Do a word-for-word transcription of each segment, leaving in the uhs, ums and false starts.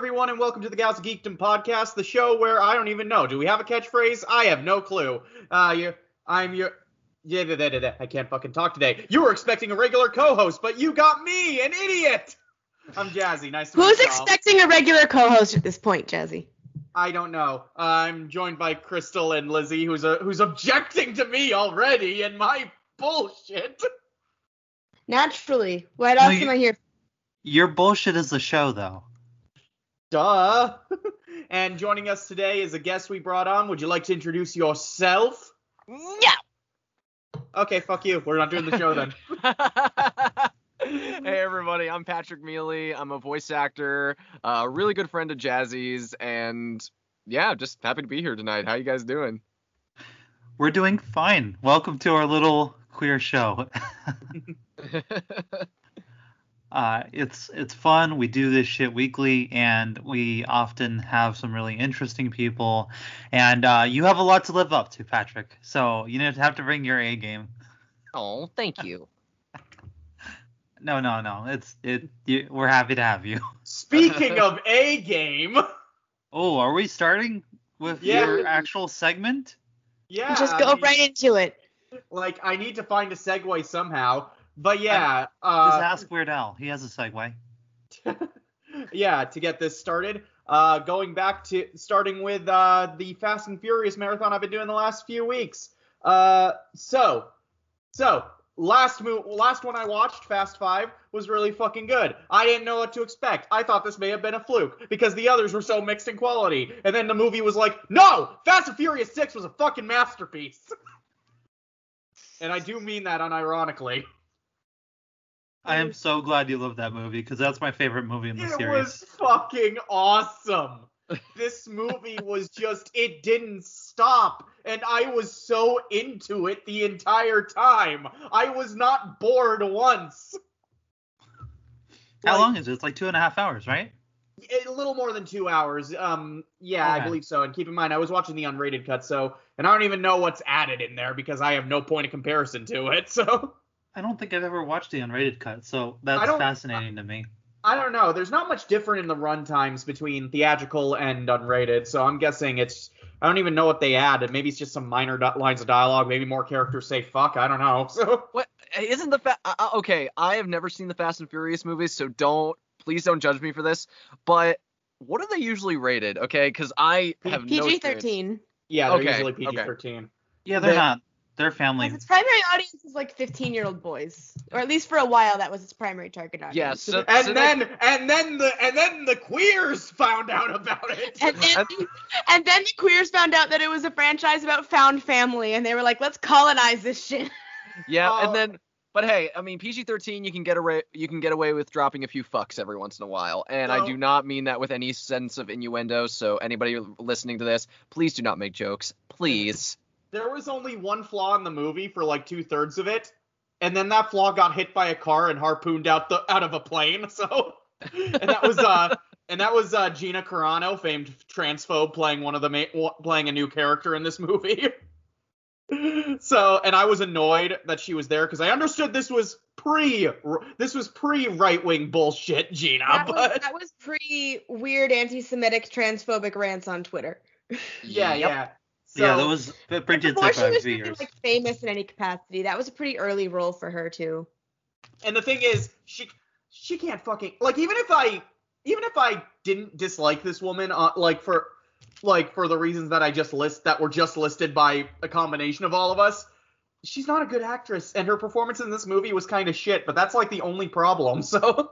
everyone, and welcome to the Gals of Geekdom podcast, the show where I don't even know. Do we have a catchphrase? I have no clue. Uh, you, I'm your... Yeah, da, da, da, da. I can't fucking talk today. You were expecting a regular co-host, but you got me, an idiot! I'm Jazzy. Nice to meet you. Who's expecting a regular co-host at this point, Jazzy? I don't know. Uh, I'm joined by Crystal and Lizzie, who's a, who's objecting to me already and my bullshit. Naturally. What else No, you- am I here? Your bullshit is the show, though. Duh. And joining us today is a guest we brought on. Would you like to introduce yourself? Yeah. Okay, fuck you. We're not doing the show then. Hey everybody, I'm Patrick Mealy. I'm a voice actor, a uh, really good friend of Jazzy's, and yeah, just happy to be here tonight. How you guys doing? We're doing fine. Welcome to our little queer show. uh, it's it's fun. We do this shit weekly, and we often have some really interesting people. And uh, you have a lot to live up to, Patrick. So you have to bring your A game. Oh, thank you. No, no, no. It's it. You, we're happy to have you. Speaking of A game. Oh, are we starting with Yeah. your actual segment? Yeah. Just I go mean, right into it. Like, I need to find a segue somehow. But yeah. Just Uh, ask Weird Al. He has a segue. yeah, to get this started. Uh, going back to starting with uh, the Fast and Furious marathon I've been doing the last few weeks. Uh, so, so last mo- last one I watched, Fast Five, was really fucking good. I didn't know what to expect. I thought this may have been a fluke because the others were so mixed in quality. And then the movie was like, no, Fast and Furious Six was a fucking masterpiece. And I do mean that unironically. I am so glad you love that movie because that's my favorite movie in the It series. was fucking awesome. This movie was just, it didn't stop. And I was so into it the entire time. I was not bored once. How Like, long is it? It's like two and a half hours, right? A little more than two hours. Um, yeah, I Okay. believe so. And keep in mind, I was watching the unrated cut, so, and I don't even know what's added in there because I have no point of comparison to it, so. I don't think I've ever watched the unrated cut, so I that's don't- fascinating to me. I don't know. There's not much different in the run times between theatrical and unrated, so I'm guessing it's... I don't even know what they added. Maybe it's just some minor di- lines of dialogue. Maybe more characters say fuck. I don't know. So What isn't the fa- uh, uh, okay? I have never seen the Fast and Furious movies, so don't please don't judge me for this. But what are they usually rated? Okay, because I have no P G experience. thirteen. yeah, they're Okay, usually P G thirteen. Yeah, they're They- not. They're family. Its primary audience is like fifteen-year-old boys, or at least for a while that was its primary target audience. Yeah, so, And so then they- and then the and then the queers found out about it. And then, and then the queers found out that it was a franchise about found family, and they were like, let's colonize this shit. yeah, Oh. and then. But hey, I mean P G thirteen, you can get away you can get away with dropping a few fucks every once in a while, and I No. do not mean that with any sense of innuendo. So anybody listening to this, please do not make jokes, please. There was only one flaw in the movie for like two thirds of it, and then that flaw got hit by a car and harpooned out the out of a plane. So, and that was uh, and that was uh, Gina Carano, famed transphobe, playing one of the ma- playing a new character in this movie. So, and I was annoyed that she was there because I understood this was pre this was pre right wing bullshit, Gina. That was, but that was pretty weird anti-Semitic transphobic rants on Twitter. yeah, Yep. yeah. So, yeah, that was that printed Before took she about was two really years. like famous in any capacity, that was a pretty early role for her too. And the thing is, she she can't fucking like even if I even if I didn't dislike this woman, uh, like for like for the reasons that I just list that were just listed by a combination of all of us, she's not a good actress, and her performance in this movie was kind of shit. But that's like the only problem. So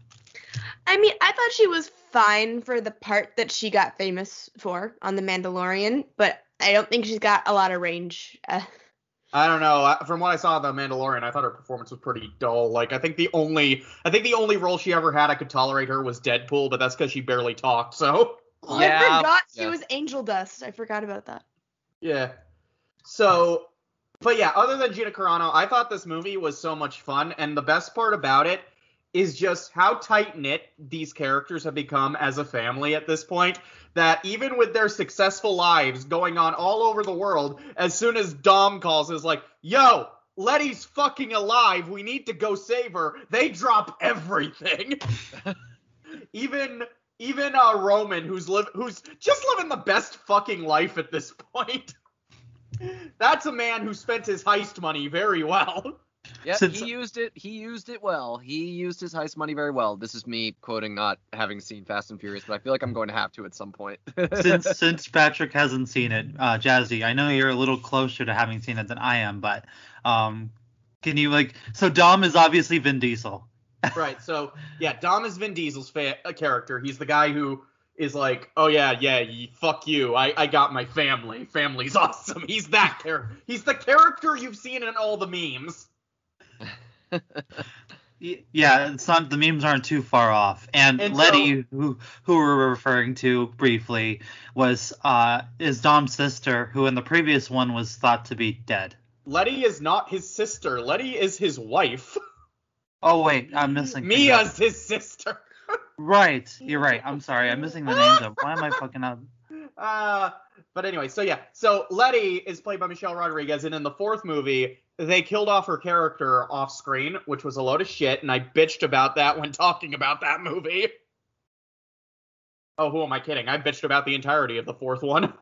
I mean, I thought she was fine for the part that she got famous for on The Mandalorian, but I don't think she's got a lot of range. Uh, I don't know. I- From what I saw of The Mandalorian, I thought her performance was pretty dull. Like I think the only I think the only role she ever had I could tolerate her was Deadpool, but that's because she barely talked. So. oh, Yeah, I forgot she yeah. was Angel Dust. I forgot about that. Yeah. So, but yeah, other than Gina Carano, I thought this movie was so much fun, and the best part about it is just how tight-knit these characters have become as a family at this point, that even with their successful lives going on all over the world, as soon as Dom calls, is like, yo, Letty's fucking alive, we need to go save her, they drop everything. even... even uh, Roman, who's live, who's just living the best fucking life at this point. That's a man who spent his heist money very well. Yeah, Since- he used it. He used it well. He used his heist money very well. This is me quoting, not having seen Fast and Furious, but I feel like I'm going to have to at some point. since since Patrick hasn't seen it, uh, Jazzy, I know you're a little closer to having seen it than I am, but um, can you like? So Dom is obviously Vin Diesel. Right. So yeah, Dom is Vin Diesel's fa- a character. He's the guy who is like, oh yeah, yeah, y- fuck you. I, I got my family. Family's awesome. He's that character. He's the character you've seen in all the memes. Y- Yeah, it's not the memes aren't too far off. And, And Letty, who who we're referring to briefly, was uh is Dom's sister, who in the previous one was thought to be dead. Letty is not his sister. Letty is his wife. Oh wait, I'm missing. Mia's his sister. Right, you're right. I'm sorry, I'm missing the names of. Why am I fucking up? Uh, but anyway, so yeah, so Letty is played by Michelle Rodriguez, and in the fourth movie, they killed off her character off screen, which was a load of shit, and I bitched about that when talking about that movie. Oh, who am I kidding? I bitched about the entirety of the fourth one.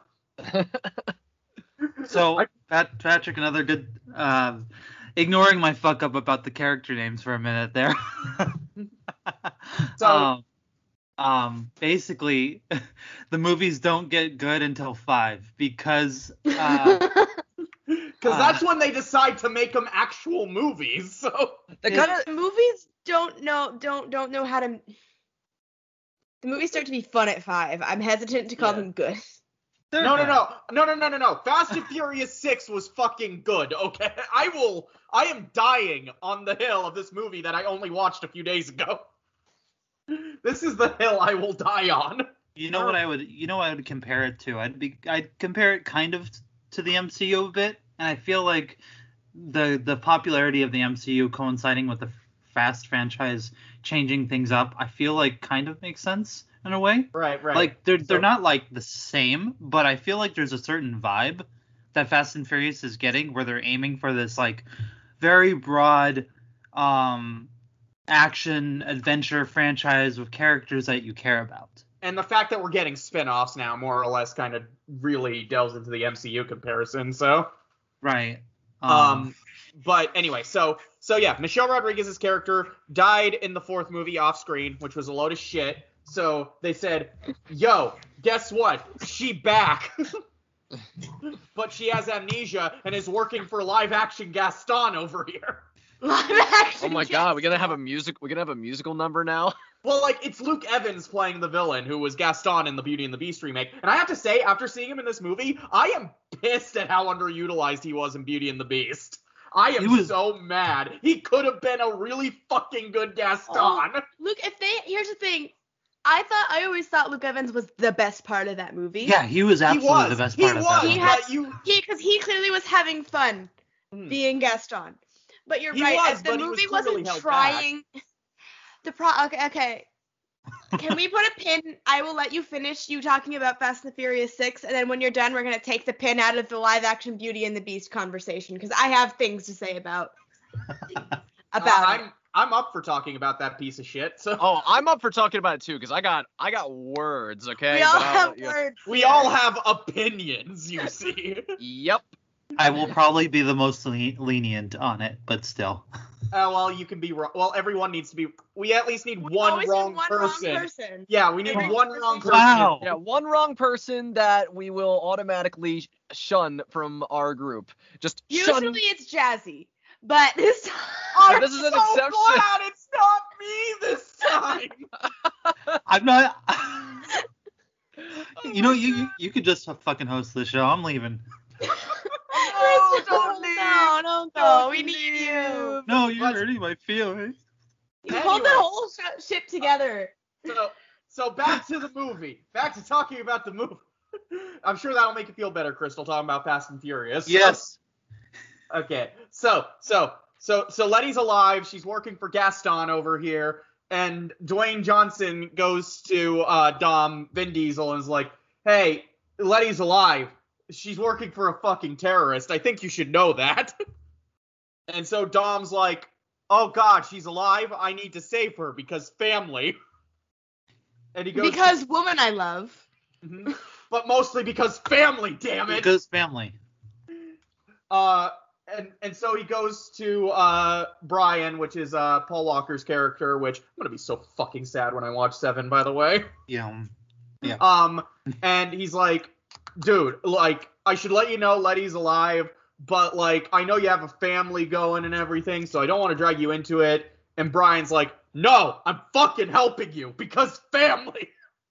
So, I- Pat, Patrick, another good. Uh, ignoring my fuck up about the character names for a minute there. So- um, um, basically, the movies don't get good until five because. Uh, Because Uh. that's when they decide to make them actual movies. So They kind of. The movies don't know don't don't know how to. The movies start to be fun at five. I'm hesitant to call Yeah. them good. they're no, no, good. no, no, no, no, no, no. Fast and Furious six was fucking good. Okay, I will. I am dying on the hill of this movie that I only watched a few days ago. This is the hill I will die on. You know what I would, you know what I would compare it to? I'd be, I'd compare it kind of to the M C U a bit, and I feel like the the popularity of the M C U coinciding with the Fast franchise changing things up, I feel like kind of makes sense in a way. Right, right. Like they're they're So- not like the same, but I feel like there's a certain vibe that Fast and Furious is getting where they're aiming for this like very broad um action adventure franchise with characters that you care about. And the fact that we're getting spin-offs now more or less kind of really delves into the M C U comparison. So, Right. um, but anyway, so so yeah, Michelle Rodriguez's character died in the fourth movie off screen, which was a load of shit. So they said, "Yo, guess what? She back." But she has amnesia and is working for live action Gaston over here. Live action. Oh my god, we're gonna have a music. We're gonna have a musical number now. Well, like, it's Luke Evans playing the villain, who was Gaston in the Beauty and the Beast remake. And I have to say, after seeing him in this movie, I am pissed at how underutilized he was in Beauty and the Beast. I am He was- so mad. He could have been a really fucking good Gaston. Oh. Look, if they here's the thing. I thought I always thought Luke Evans was the best part of that movie. Yeah, he was he absolutely was. the best he part was, of that. He movie. had- but you... He because he clearly was having fun Hmm. being Gaston. But you're He right. was, if the but he was movie clearly wasn't held trying. The pro. Okay. Okay. Can we put a pin? I will let you finish you talking about Fast and the Furious six, and then when you're done, we're gonna take the pin out of the live action Beauty and the Beast conversation because I have things to say about about Uh, it. I'm, I'm up for talking about that piece of shit. So Oh, I'm up for talking about it too, because I got I got words. Okay. We all But I'll have let you- words. we here. all have opinions, you see. Yep. I will probably be the most le- lenient on it, but still. Uh, well, you can be wrong. Well, everyone needs to be. We at least need We one, always wrong, need one person. wrong person. Yeah, we need Every one person- wrong person. Wow. Yeah, one wrong person that we will automatically shun from our group. Just shun. Usually it's Jazzy, but this time. I'm this is an so exception. glad it's not me this time. I'm not. you know, you, you you could just fucking host the show. I'm leaving. No, don't leave. No, don't go. Don't we need you. No, you're Let's- hurting my feelings. You hold the Anyway. whole sh- ship together. So, so back to the movie. Back to talking about the movie. I'm sure that'll make you feel better, Crystal, talking about Fast and Furious. Yes. Okay. So, so, so, so Letty's alive. She's working for Gaston over here, and Dwayne Johnson goes to uh, Dom Vin Diesel and is like, "Hey, Letty's alive. She's working for a fucking terrorist. I think you should know that." And so Dom's like, "Oh God, she's alive. I need to save her because family." And he goes Because woman I love. Mhm. But mostly because family, damn it. Because family. Uh, and and so he goes to uh Brian, which is uh Paul Walker's character, which I'm gonna be so fucking sad when I watch Seven, by the way. Yeah. Yeah. Um, and he's like, dude, like, I should let you know Letty's alive, but like, I know you have a family going and everything, so I don't want to drag you into it. And Brian's like, no, I'm fucking helping you because family.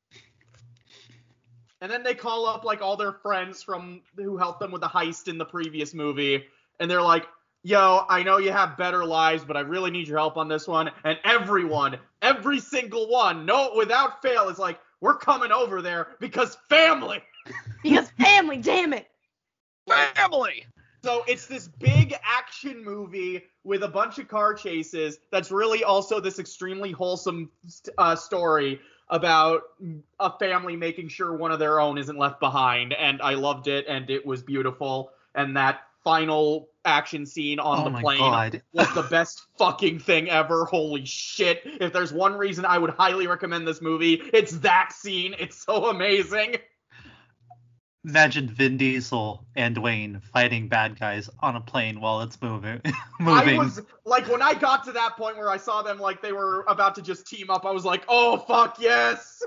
And then they call up like all their friends from who helped them with the heist in the previous movie, and they're like, yo, I know you have better lives, but I really need your help on this one. And everyone, every single one, no, without fail, is like, we're coming over there because family. Because family, damn it. Family. So it's this big action movie with a bunch of car chases that's really also this extremely wholesome uh, story about a family making sure one of their own isn't left behind. And I loved it, and it was beautiful. And that final action scene on Oh the my plane God. was the best fucking thing ever. Holy shit. If there's one reason I would highly recommend this movie, it's that scene. It's so amazing. Imagine Vin Diesel and Dwayne fighting bad guys on a plane while it's moving. moving. I was, like, when I got to that point where I saw them, like, they were about to just team up, I was like, oh, fuck, yes!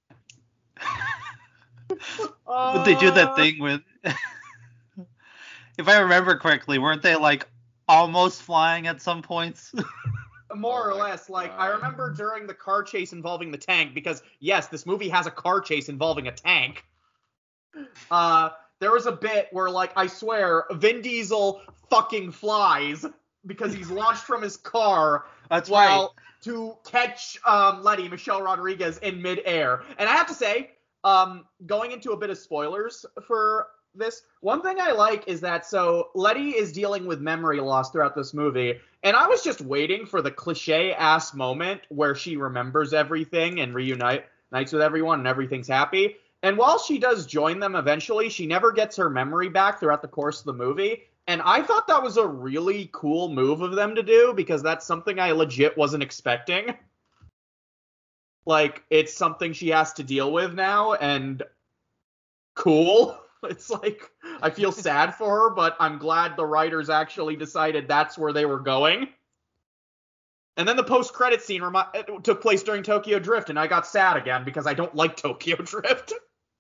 But they do that Uh, thing with... If I remember correctly, weren't they, like, almost flying at some points? More or Oh my less. Like, God. I remember during the car chase involving the tank, because, yes, this movie has a car chase involving a tank. Uh, there was a bit where, like, I swear, Vin Diesel fucking flies because he's launched from his car That's while right. to catch um, Letty, Michelle Rodriguez, in midair. And I have to say, um, going into a bit of spoilers for this, one thing I like is that, so, Letty is dealing with memory loss throughout this movie, and I was just waiting for the cliche-ass moment where she remembers everything and reunites with everyone and everything's happy. And while she does join them eventually, she never gets her memory back throughout the course of the movie. And I thought that was a really cool move of them to do, because that's something I legit wasn't expecting. Like, it's something she has to deal with now, and cool. It's like, I feel sad for her, but I'm glad the writers actually decided that's where they were going. And then the post-credit scene remi- took place during Tokyo Drift, and I got sad again because I don't like Tokyo Drift.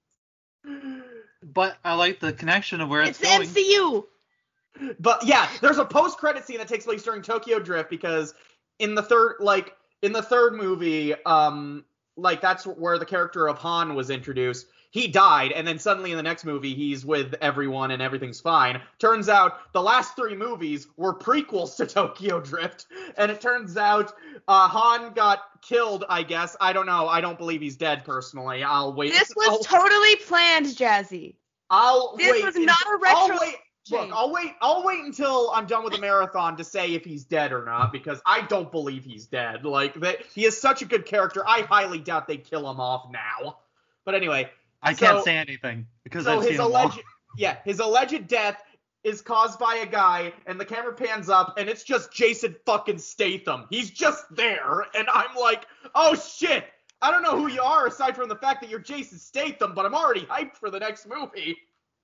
But I like the connection of where It's it's, the going. M C U. But yeah, there's a post-credit scene that takes place during Tokyo Drift because in the third, like, in the third movie, um, like, that's where the character of Han was introduced. He died, and then suddenly in the next movie, he's with everyone and everything's fine. Turns out the last three movies were prequels to Tokyo Drift, and it turns out uh, Han got killed, I guess. I don't know. I don't believe he's dead, personally. I'll wait. This was I'll, totally planned, Jazzy. I'll this wait. was not a I'll retro wait. Look, change. I'll wait. I'll wait until I'm done with the marathon to say if he's dead or not, because I don't believe he's dead. Like, they, he is such a good character. I highly doubt they kill him off now. But anyway. I so, can't say anything because so I've seen his them alleged, all. yeah, his alleged death is caused by a guy, and the camera pans up, and it's just Jason fucking Statham. He's just there, and I'm like, oh shit. I don't know who you are aside from the fact that you're Jason Statham, but I'm already hyped for the next movie.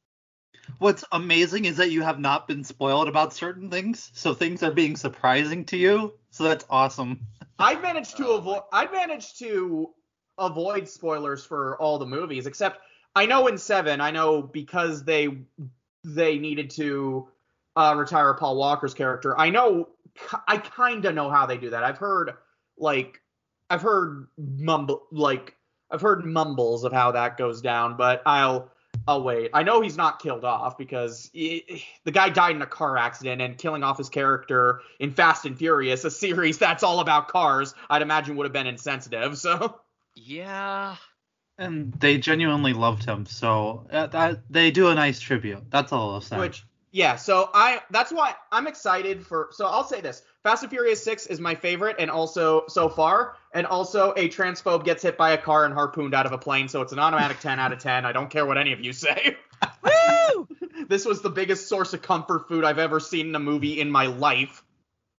What's amazing is that you have not been spoiled about certain things, so things are being surprising to you. So that's awesome. I managed to Oh avoid. I managed to avoid spoilers for all the movies, except I know in Seven, I know because they they needed to uh, retire Paul Walker's character. I know. I kind of know how they do that. I've heard like I've heard mumble like I've heard mumbles of how that goes down, but I'll. I'll wait. I know he's not killed off because he, the guy died in a car accident, and killing off his character in Fast and Furious, a series that's all about cars, I'd imagine would have been insensitive. So Yeah. And they genuinely loved him, so uh, that they do a nice tribute. That's all I'll say. Which, yeah, so I that's why I'm excited for. So I'll say this: Fast and Furious six is my favorite, and also so far, and also a transphobe gets hit by a car and harpooned out of a plane, so it's an automatic ten out of ten. I don't care what any of you say. Woo! This was the biggest source of comfort food I've ever seen in a movie in my life.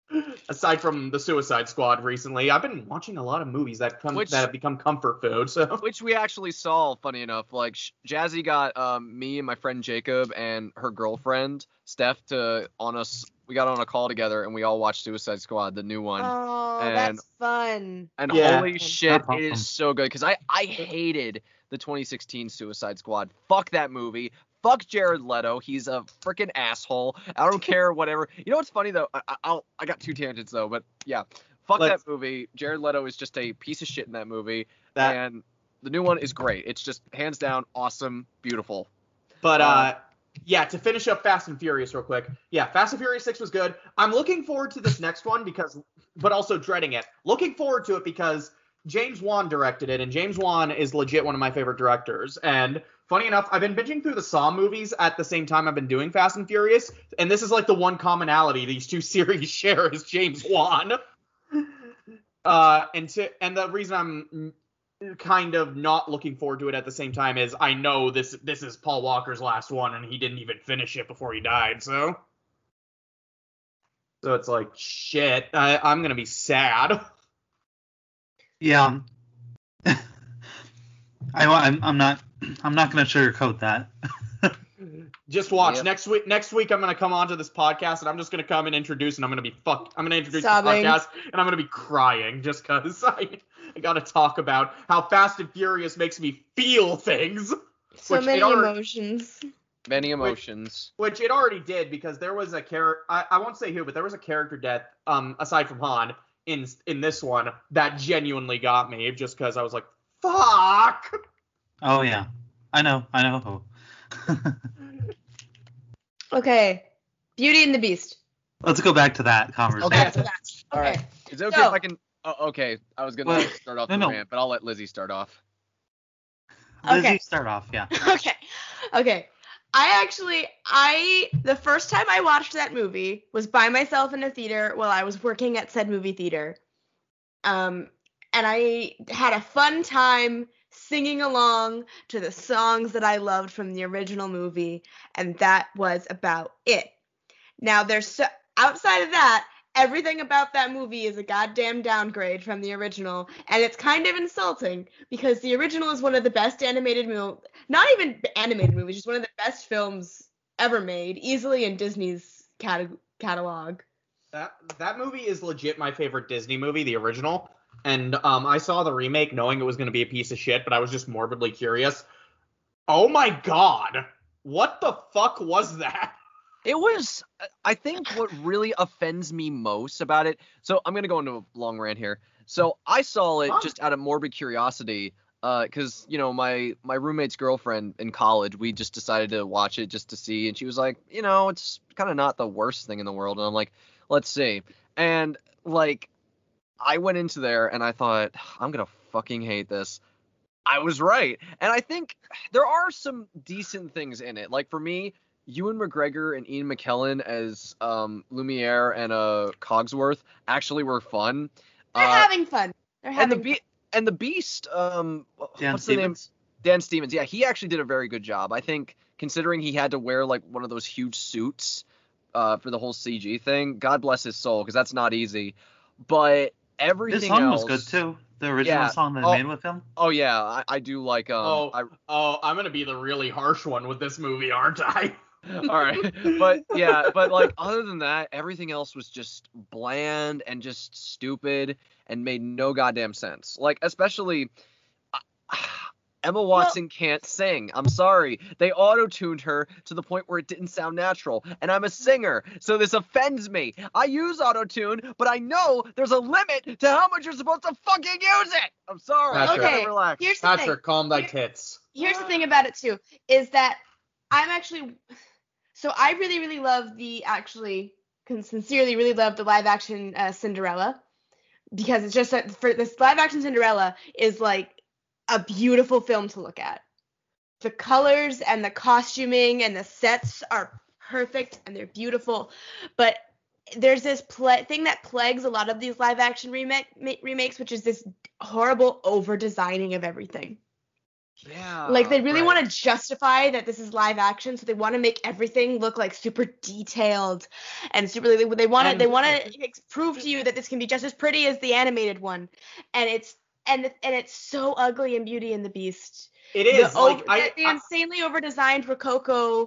aside from the Suicide Squad recently. I've been watching a lot of movies that come Which- that have become comfort food. So Which we actually saw, funny enough. Like, Sh- Jazzy got um, me and my friend Jacob and her girlfriend, Steph, to on us. We got on a call together and we all watched Suicide Squad, the new one. Oh, and- that's fun. And Yeah. holy shit, That's it awesome. is so good. Because I, I hated the twenty sixteen Suicide Squad. Fuck that movie. Fuck Jared Leto. He's a freaking asshole. I don't care, whatever. You know what's funny, though? I, I- I'll, I got two tangents, though. But yeah, fuck Let's- that movie. Jared Leto is just a piece of shit in that movie. that. And the new one is great. It's just hands down awesome, beautiful. But Uh, uh, yeah, to finish up Fast and Furious real quick. Yeah, Fast and Furious six was good. I'm looking forward to this next one because, but also dreading it. Looking forward to it because James Wan directed it, and James Wan is legit one of my favorite directors. And funny enough, I've been binging through the Saw movies at the same time I've been doing Fast and Furious, and this is like the one commonality these two series share is James Wan. Uh, and to and the reason I'm kind of not looking forward to it at the same time is I know this this is Paul Walker's last one and he didn't even finish it before he died, so so it's like shit. I, I'm gonna be sad. Yeah. I, I'm, I'm not I'm not gonna sugarcoat that. Just watch Yep. next week. Next week I'm gonna come onto this podcast and I'm just gonna come and introduce and I'm gonna be fuck. I'm gonna introduce Sobbing. the podcast and I'm gonna be crying just cause I I gotta talk about how Fast and Furious makes me feel things. So Which many it already- emotions. Many emotions. Which it already did because there was a character. I, I won't say who, but there was a character death. Um, aside from Han in in this one that genuinely got me just because I was like, fuck. Oh yeah. I know, I know. Okay. Beauty and the Beast. Let's go back to that conversation. Okay. Back to that. All Okay. right. Is it okay So- if I can? Oh, okay. I was gonna Well, start off no, the no. rant, but I'll let Lizzie start off. Lizzie, Okay. start off, yeah. Okay. Okay. I actually, I, the first time I watched that movie was by myself in a theater while I was working at said movie theater. Um, and I had a fun time singing along to the songs that I loved from the original movie, and that was about it. Now, there's so, outside of that, everything about that movie is a goddamn downgrade from the original, and it's kind of insulting because the original is one of the best animated movies, not even animated movies, just one of the best films ever made, easily in Disney's cata- catalog. That that movie is legit my favorite Disney movie, the original. And um, I saw the remake knowing it was going to be a piece of shit, but I was just morbidly curious. Oh my god, what the fuck was that? It was, I think what really offends me most about it, so I'm going to go into a long rant here. So I saw it Huh? just out of morbid curiosity, because, you know, my, my roommate's girlfriend in college, we just decided to watch it just to see, and she was like, you know, it's kind of not the worst thing in the world, and I'm like, let's see. And, like, I went into there, and I thought, I'm going to fucking hate this. I was right. And I think there are some decent things in it. Like, for me, Ewan McGregor and Ian McKellen as um, Lumiere and uh, Cogsworth actually were fun. They're Uh, having fun. They're and the having be- and the Beast, um, Dan what's the name? Stevens? Dan Stevens. Yeah, he actually did a very good job. I think considering he had to wear like one of those huge suits uh, for the whole C G thing. God bless his soul, because that's not easy. But everything This song else, was good too. The original Yeah. song they Oh. made with him. Oh yeah, I, I do like um. Oh, I, oh, I'm gonna be the really harsh one with this movie, aren't I? All right, but yeah, but like other than that, everything else was just bland and just stupid and made no goddamn sense. Like especially uh, Emma Watson can't sing. I'm sorry. They auto-tuned her to the point where it didn't sound natural, and I'm a singer, so this offends me. I use auto-tune, but I know there's a limit to how much you're supposed to fucking use it. I'm sorry. Patrick. I gotta Okay, relax. Here's the thing. Patrick, calm thy tits. Here's the thing about it too, is that I'm actually, so I really, really love the, actually, can sincerely really love the live action uh, Cinderella, because it's just, that for this live action Cinderella is like a beautiful film to look at. The colors and the costuming and the sets are perfect and they're beautiful, but there's this pla thing that plagues a lot of these live action remake ma- remakes, which is this horrible over designing of everything. Yeah. Like they really right. want to justify that this is live action, so they want to make everything look like super detailed and super. They, they want to And- they want to prove to you that this can be just as pretty as the animated one, and it's and and it's so ugly in Beauty and the Beast. It is the, like over, I, the, the I insanely over designed Rococo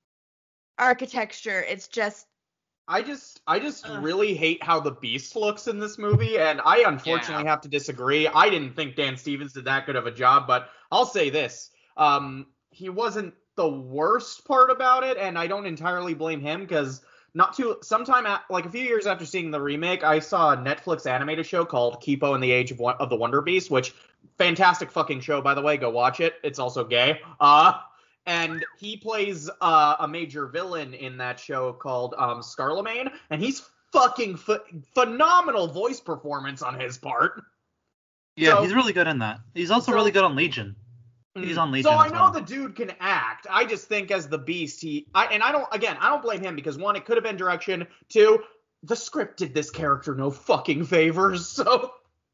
architecture. It's just I just I just Ugh. really hate how the Beast looks in this movie, and I unfortunately Yeah. have to disagree. I didn't think Dan Stevens did that good of a job, but I'll say this. Um he wasn't the worst part about it, and I don't entirely blame him because not too sometime at, like a few years after seeing the remake, I saw a Netflix animated show called Kipo and the Age of, Won- of the Wonder Beast, which fantastic fucking show, by the way. Go watch it. It's also gay. Uh And he plays uh, a major villain in that show called um, Scarlemagne, and he's fucking ph- phenomenal voice performance on his part. Yeah, So- he's really good in that. He's also so- really good on Legion. He's on Legion So I as know well. the dude can act. I just think as the Beast, he I and I don't again I don't blame him because one, it could have been direction. Two, the script did this character no fucking favors. So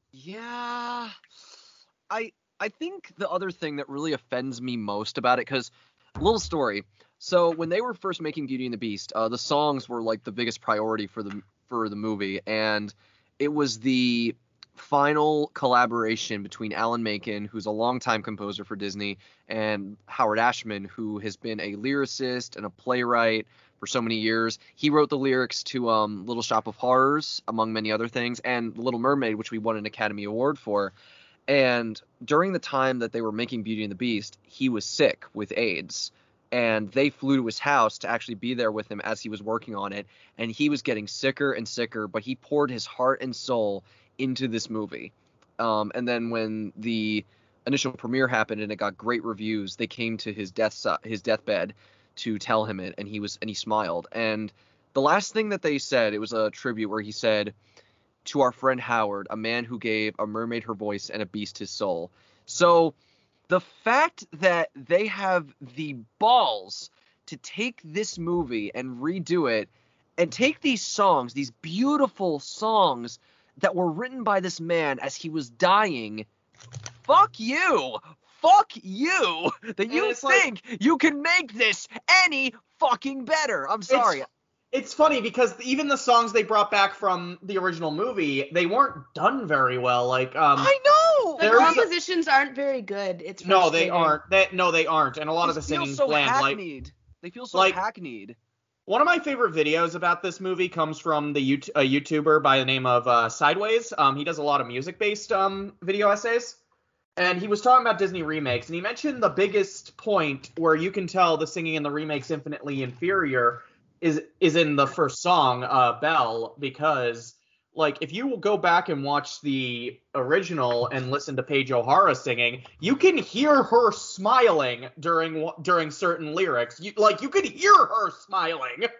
Yeah. I I think the other thing that really offends me most about it, because little story. So when they were first making Beauty and the Beast, uh, the songs were like the biggest priority for the for the movie, and it was the final collaboration between Alan Menken, who's a longtime composer for Disney, and Howard Ashman, who has been a lyricist and a playwright for so many years. He wrote the lyrics to um, Little Shop of Horrors, among many other things, and Little Mermaid, which we won an Academy Award for. And during the time that they were making Beauty and the Beast, he was sick with AIDS. And they flew to his house to actually be there with him as he was working on it. And he was getting sicker and sicker, but he poured his heart and soul into this movie. Um, and then when the initial premiere happened and it got great reviews, they came to his death his deathbed to tell him it, and he was and he smiled. And the last thing that they said, it was a tribute where he said, "To our friend Howard, a man who gave a mermaid her voice and a beast his soul." So the fact that they have the balls to take this movie and redo it and take these songs, these beautiful songs that were written by this man as he was dying, fuck you. Fuck you that you it's like- think you can make this any fucking better. I'm sorry. It's, it's funny because even the songs they brought back from the original movie, they weren't done very well. Like um I know. the There's a- compositions aren't very good. It's no, they frustrating. aren't. They, no, they aren't. And a lot of They the feel singing's so bland. Like hackneyed. They feel so like- hackneyed. one of my favorite videos about this movie comes from the YouTube, a YouTuber by the name of uh, Sideways. Um, he does a lot of music-based um video essays. And he was talking about Disney remakes, and he mentioned the biggest point where you can tell the singing in the remake's infinitely inferior is is in the first song, uh, Belle, because like if you will go back and watch the original and listen to Paige O'Hara singing, you can hear her smiling during during certain lyrics. You, like you could hear her smiling. Yeah,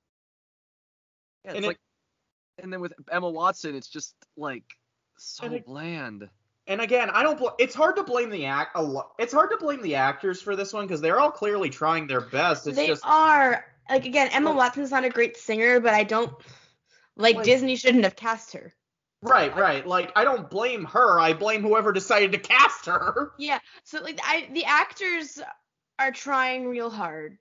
it's And it- like, and then with Emma Watson, it's just like so And it- bland. And again, I don't. Bl- it's hard to blame the act. A lo- it's hard to blame the actors for this one because they're all clearly trying their best. It's They just are. Like again, Emma Well- Watson's not a great singer, but I don't like, Like- Disney shouldn't have cast her. right, right. Like I don't blame her. I blame whoever decided to cast her. Yeah. So like I the actors are trying real hard.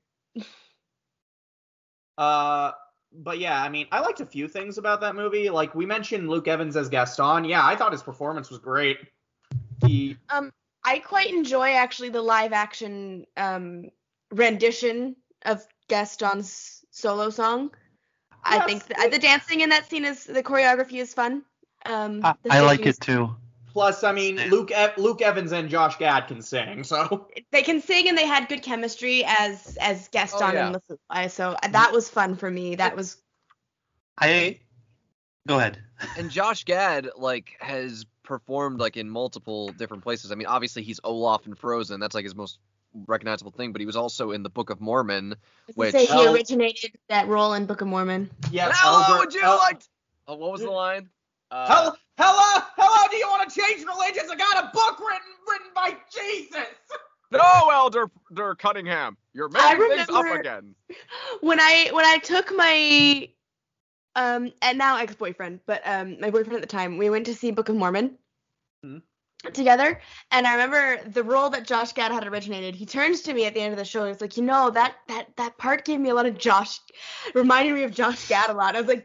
Uh, but yeah, I mean, I liked a few things about that movie. Like we mentioned Luke Evans as Gaston. Yeah, I thought his performance was great. He Um I quite enjoy actually the live action um rendition of Gaston's solo song. I Yes, think the, it- the dancing in that scene is the choreography is fun. Um I, the I like singing it too. plus, I mean, Luke e- Luke Evans and Josh Gad can sing, so is- They can sing and they had good chemistry as as Gaston Oh, yeah. and LaFleur. So that was fun for me. That was I go ahead. And Josh Gad like has performed like in multiple different places. I mean, obviously he's Olaf in Frozen. That's like his most recognizable thing. But he was also in the Book of Mormon. I was Which- gonna say he El- originated that role in Book of Mormon. yeah. Hello, Elder- would you El- like? Oh, what was the line? Uh, Hell, hello, hello. Do you want to change religions? I got a book written written by Jesus. No, Elder, Elder Cunningham, you're I making things up remember- again. When I when I took my um and now ex-boyfriend, but um my boyfriend at the time, we went to see Book of Mormon. Mhm. together, and I remember the role that Josh Gad had originated. He turns to me at the end of the show. He's like, you know, that that that part gave me a lot of Josh, reminded me of Josh Gad a lot. I was like,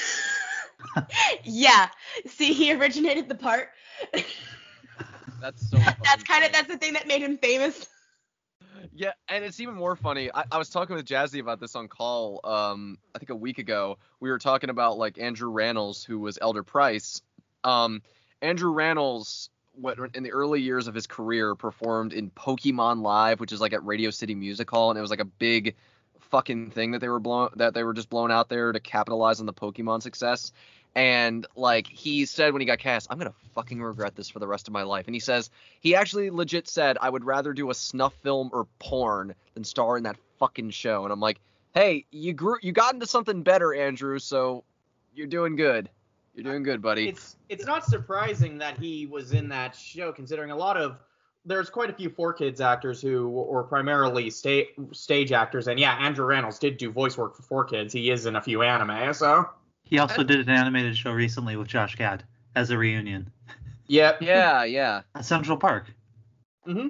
yeah. See, he originated the part. That's so funny. That's kind of that's the thing that made him famous. Yeah, and it's even more funny. I, I was talking with Jazzy about this on call, um, I think a week ago. We were talking about, like, Andrew Rannells, who was Elder Price. Um, Andrew Rannells, what, in the early years of his career, performed in Pokemon Live, which is, like, at Radio City Music Hall, and it was, like, a big fucking thing that they were blown, that they were just blown out there to capitalize on the Pokemon success. And, like, he said when he got cast, I'm going to fucking regret this for the rest of my life. And he says, he actually legit said, I would rather do a snuff film or porn than star in that fucking show. And I'm like, hey, you grew, you got into something better, Andrew, so you're doing good. You're doing good, buddy. It's it's not surprising that he was in that show, considering a lot of, there's quite a few four Kids actors who were primarily sta- stage actors. And yeah, Andrew Rannells did do voice work for four Kids. He is in a few anime, so... He also did an animated show recently with Josh Gad as a reunion. Yep. Yeah, yeah. At Central Park. Mm-hmm.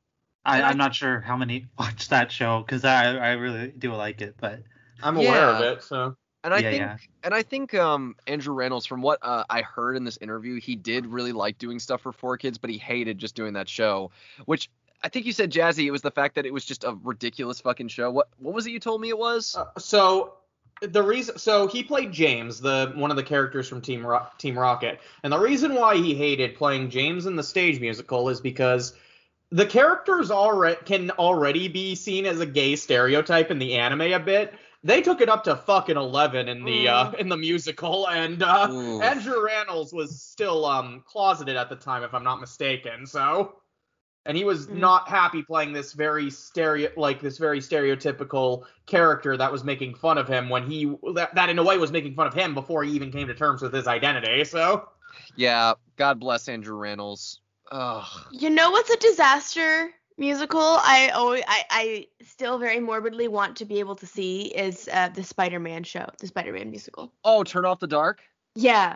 I, I'm not sure how many watch that show because I, I really do like it, but I'm aware Yeah. of it, so... And I Yeah, think, yeah. and I think um, Andrew Rannells, from what uh, I heard in this interview, he did really like doing stuff for four Kids, but he hated just doing that show. Which I think you said, Jazzy, it was the fact that it was just a ridiculous fucking show. What what was it you told me it was? Uh, so the reason, so he played James, the one of the characters from Team Ro- Team Rocket, and the reason why he hated playing James in the stage musical is because the characters already can already be seen as a gay stereotype in the anime a bit. They took it up to fucking eleven in the uh, in the musical, and uh, Ooh. Andrew Rannells was still um, closeted at the time, if I'm not mistaken. So, and he was Mm. not happy playing this very stereo, like this very stereotypical character that was making fun of him when he that, that in a way was making fun of him before he even came to terms with his identity. So, Yeah, God bless Andrew Rannells. Ugh. You know what's a disaster musical? I always, I, I still very morbidly want to be able to see is uh, the Spider-Man show, the Spider-Man musical. Oh, Turn Off the Dark? Yeah,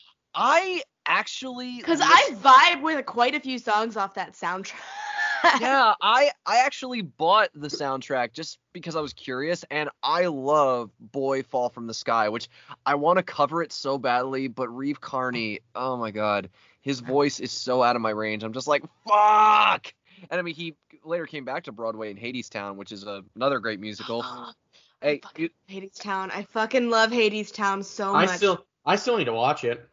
I actually... because I vibe with quite a few songs off that soundtrack. yeah, I I actually bought the soundtrack just because I was curious, and I love Boy Fall from the Sky, which I want to cover it so badly, but Reeve Carney, oh my god, his voice is so out of my range. I'm just like, fuck! And I mean, he later came back to Broadway in Hadestown, which is a, another great musical. I Hey, fucking you, Hades Town. I fucking love Hades Town so I much. still I still need to watch it.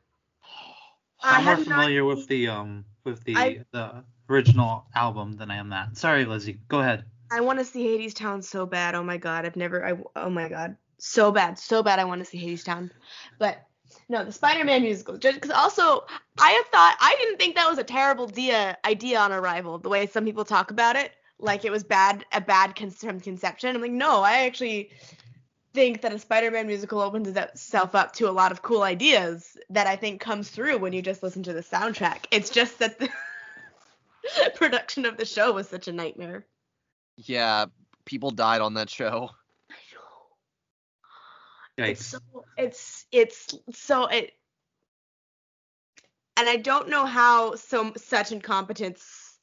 I I'm more have not familiar with seen- the um with the I- the original album than I am that. Sorry, Lizzie. Go ahead. I want to see Hades Town so bad. Oh my god, I've never. I oh my god, so bad, so bad. I want to see Hades Town, but no, the Spider-Man musical. Just because also I have thought I didn't think that was a terrible idea idea on Arrival. The way some people talk about it, like it was bad, a bad con- from conception. I'm like, no, I actually think that a Spider-Man musical opens itself up to a lot of cool ideas that I think comes through when you just listen to the soundtrack. It's just that the production of the show was such a nightmare. yeah, people died on that show. I know. It's Yikes. so it's it's so it and I don't know how so such incompetence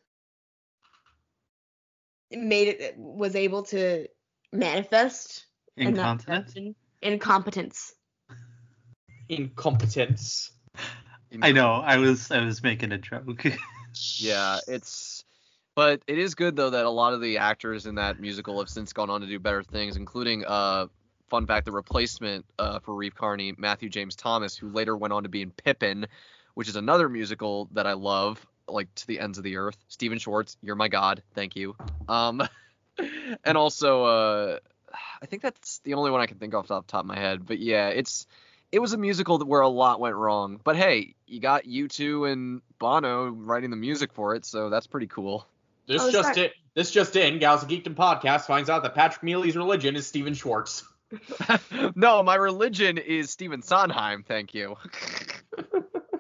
made it was able to manifest in that Incontinent? production. Incompetence. Incompetence. I know. I was I was making a joke. Yeah, it's, but it is good though that a lot of the actors in that musical have since gone on to do better things, including uh, fun fact, the replacement uh, for Reeve Carney, Matthew James Thomas, who later went on to be in Pippin, which is another musical that I love, like to the ends of the earth. Stephen Schwartz, you're my god, thank you. Um, and also, uh, I think that's the only one I can think of off the top of my head. But yeah, it's. It was a musical that where a lot went wrong, but hey, you got U two and Bono writing the music for it, so that's pretty cool. This Oh, just sorry. it. This just in. Gals of Geekdom podcast finds out that Patrick Mealy's religion is Stephen Schwartz. No, my religion is Stephen Sondheim, thank you.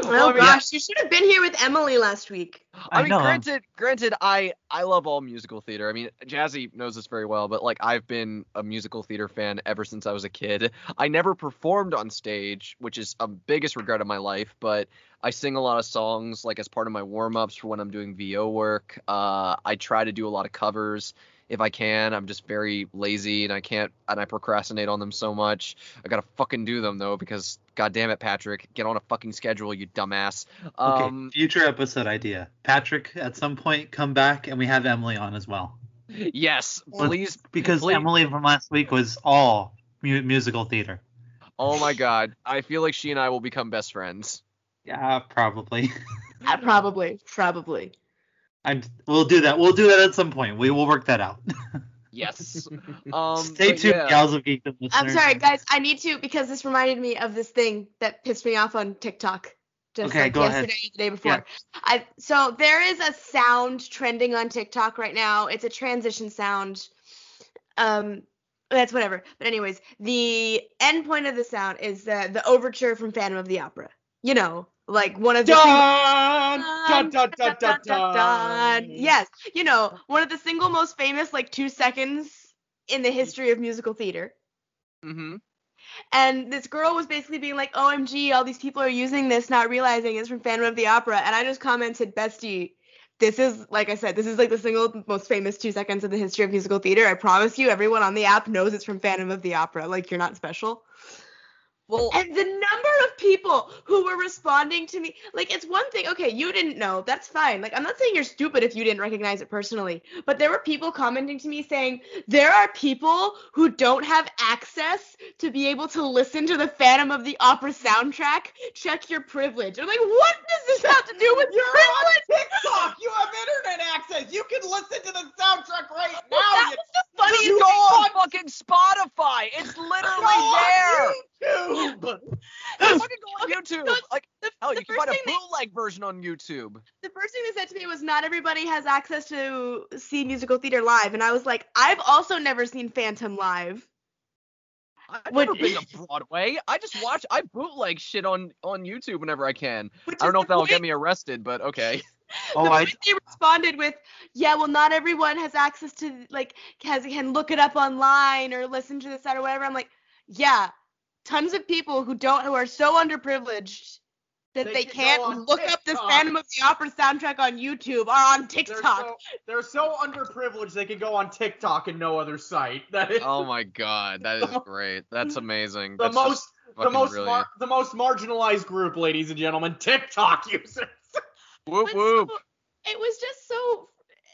Oh I mean, gosh, you should have been here with Emily last week. I, I mean, know. granted, granted, I I love all musical theater. I mean, Jazzy knows this very well, but like I've been a musical theater fan ever since I was a kid. I never performed on stage, which is a biggest regret of my life, but I sing a lot of songs like as part of my warm-ups for when I'm doing V O work. Uh, I try to do a lot of covers if I can. I'm just very lazy and I can't, and I procrastinate on them so much. I gotta fucking do them though, because god damn it, Patrick, get on a fucking schedule, you dumbass. Okay, Um, future episode idea. Patrick, at some point, come back and we have Emily on as well. yes, Let's- please, Because please. Emily from last week was all mu- musical theater. Oh my god, I feel like she and I will become best friends. Yeah, probably. Uh, probably, probably. I'm, we'll do that. We'll do that at some point. We will work that out. Yes. Um, Stay but tuned, yeah. gals of geekdom listeners. I'm sorry, guys. I need to because this reminded me of this thing that pissed me off on TikTok. Just Okay, like go ahead. yesterday, or the day before. Yeah. I so there is a sound trending on TikTok right now. It's a transition sound. Um, that's whatever. But anyways, the end point of the sound is the the overture from Phantom of the Opera. You know, like one of the single- Dun, dun, dun, dun, dun, dun. Yes, you know, one of the single most famous like two seconds in the history of musical theater. Mm-hmm. And this girl was basically being like, O M G, all these people are using this, not realizing it's from Phantom of the Opera. And I just commented, bestie, this is, like I said, this is like the single most famous two seconds in the history of musical theater. I promise you, everyone on the app knows it's from Phantom of the Opera. Like, you're not special. Well, And the number of people who were responding to me, like, it's one thing, okay, you didn't know, that's fine. Like, I'm not saying you're stupid if you didn't recognize it personally, but there were people commenting to me saying, there are people who don't have access to be able to listen to the Phantom of the Opera soundtrack. Check your privilege. I'm like, what does this have to do with You're on privilege? TikTok. You have internet access. You can listen to the soundtrack right now. That you was the funniest you thing. go on fucking Spotify. It's literally there. YouTube. You fucking go on Okay, YouTube. so it's- Like, The, hell, the you can first find thing a they- bootleg version on YouTube. the first thing they said to me was not everybody has access to see musical theater live, and I was like, I've also never seen Phantom live. I've What- never been to Broadway. I just watch. I bootleg shit on on YouTube whenever I can. Which I don't is know the if that'll point- get me arrested, but okay. Oh, the I, point they responded with, yeah, well, not everyone has access to, like, has can look it up online or listen to this or whatever. I'm like, yeah, tons of people who don't, who are so underprivileged that They they, can can't go on look up the TikTok. Phantom of the Opera soundtrack on YouTube are on They're TikTok. so, they're so underprivileged they can go on TikTok and no other site. That is Oh my god, that is great. That's amazing. the That's most just the fucking most brilliant. mar- the most marginalized group, ladies and gentlemen, TikTok users. Whoop But whoop. so- it was just so,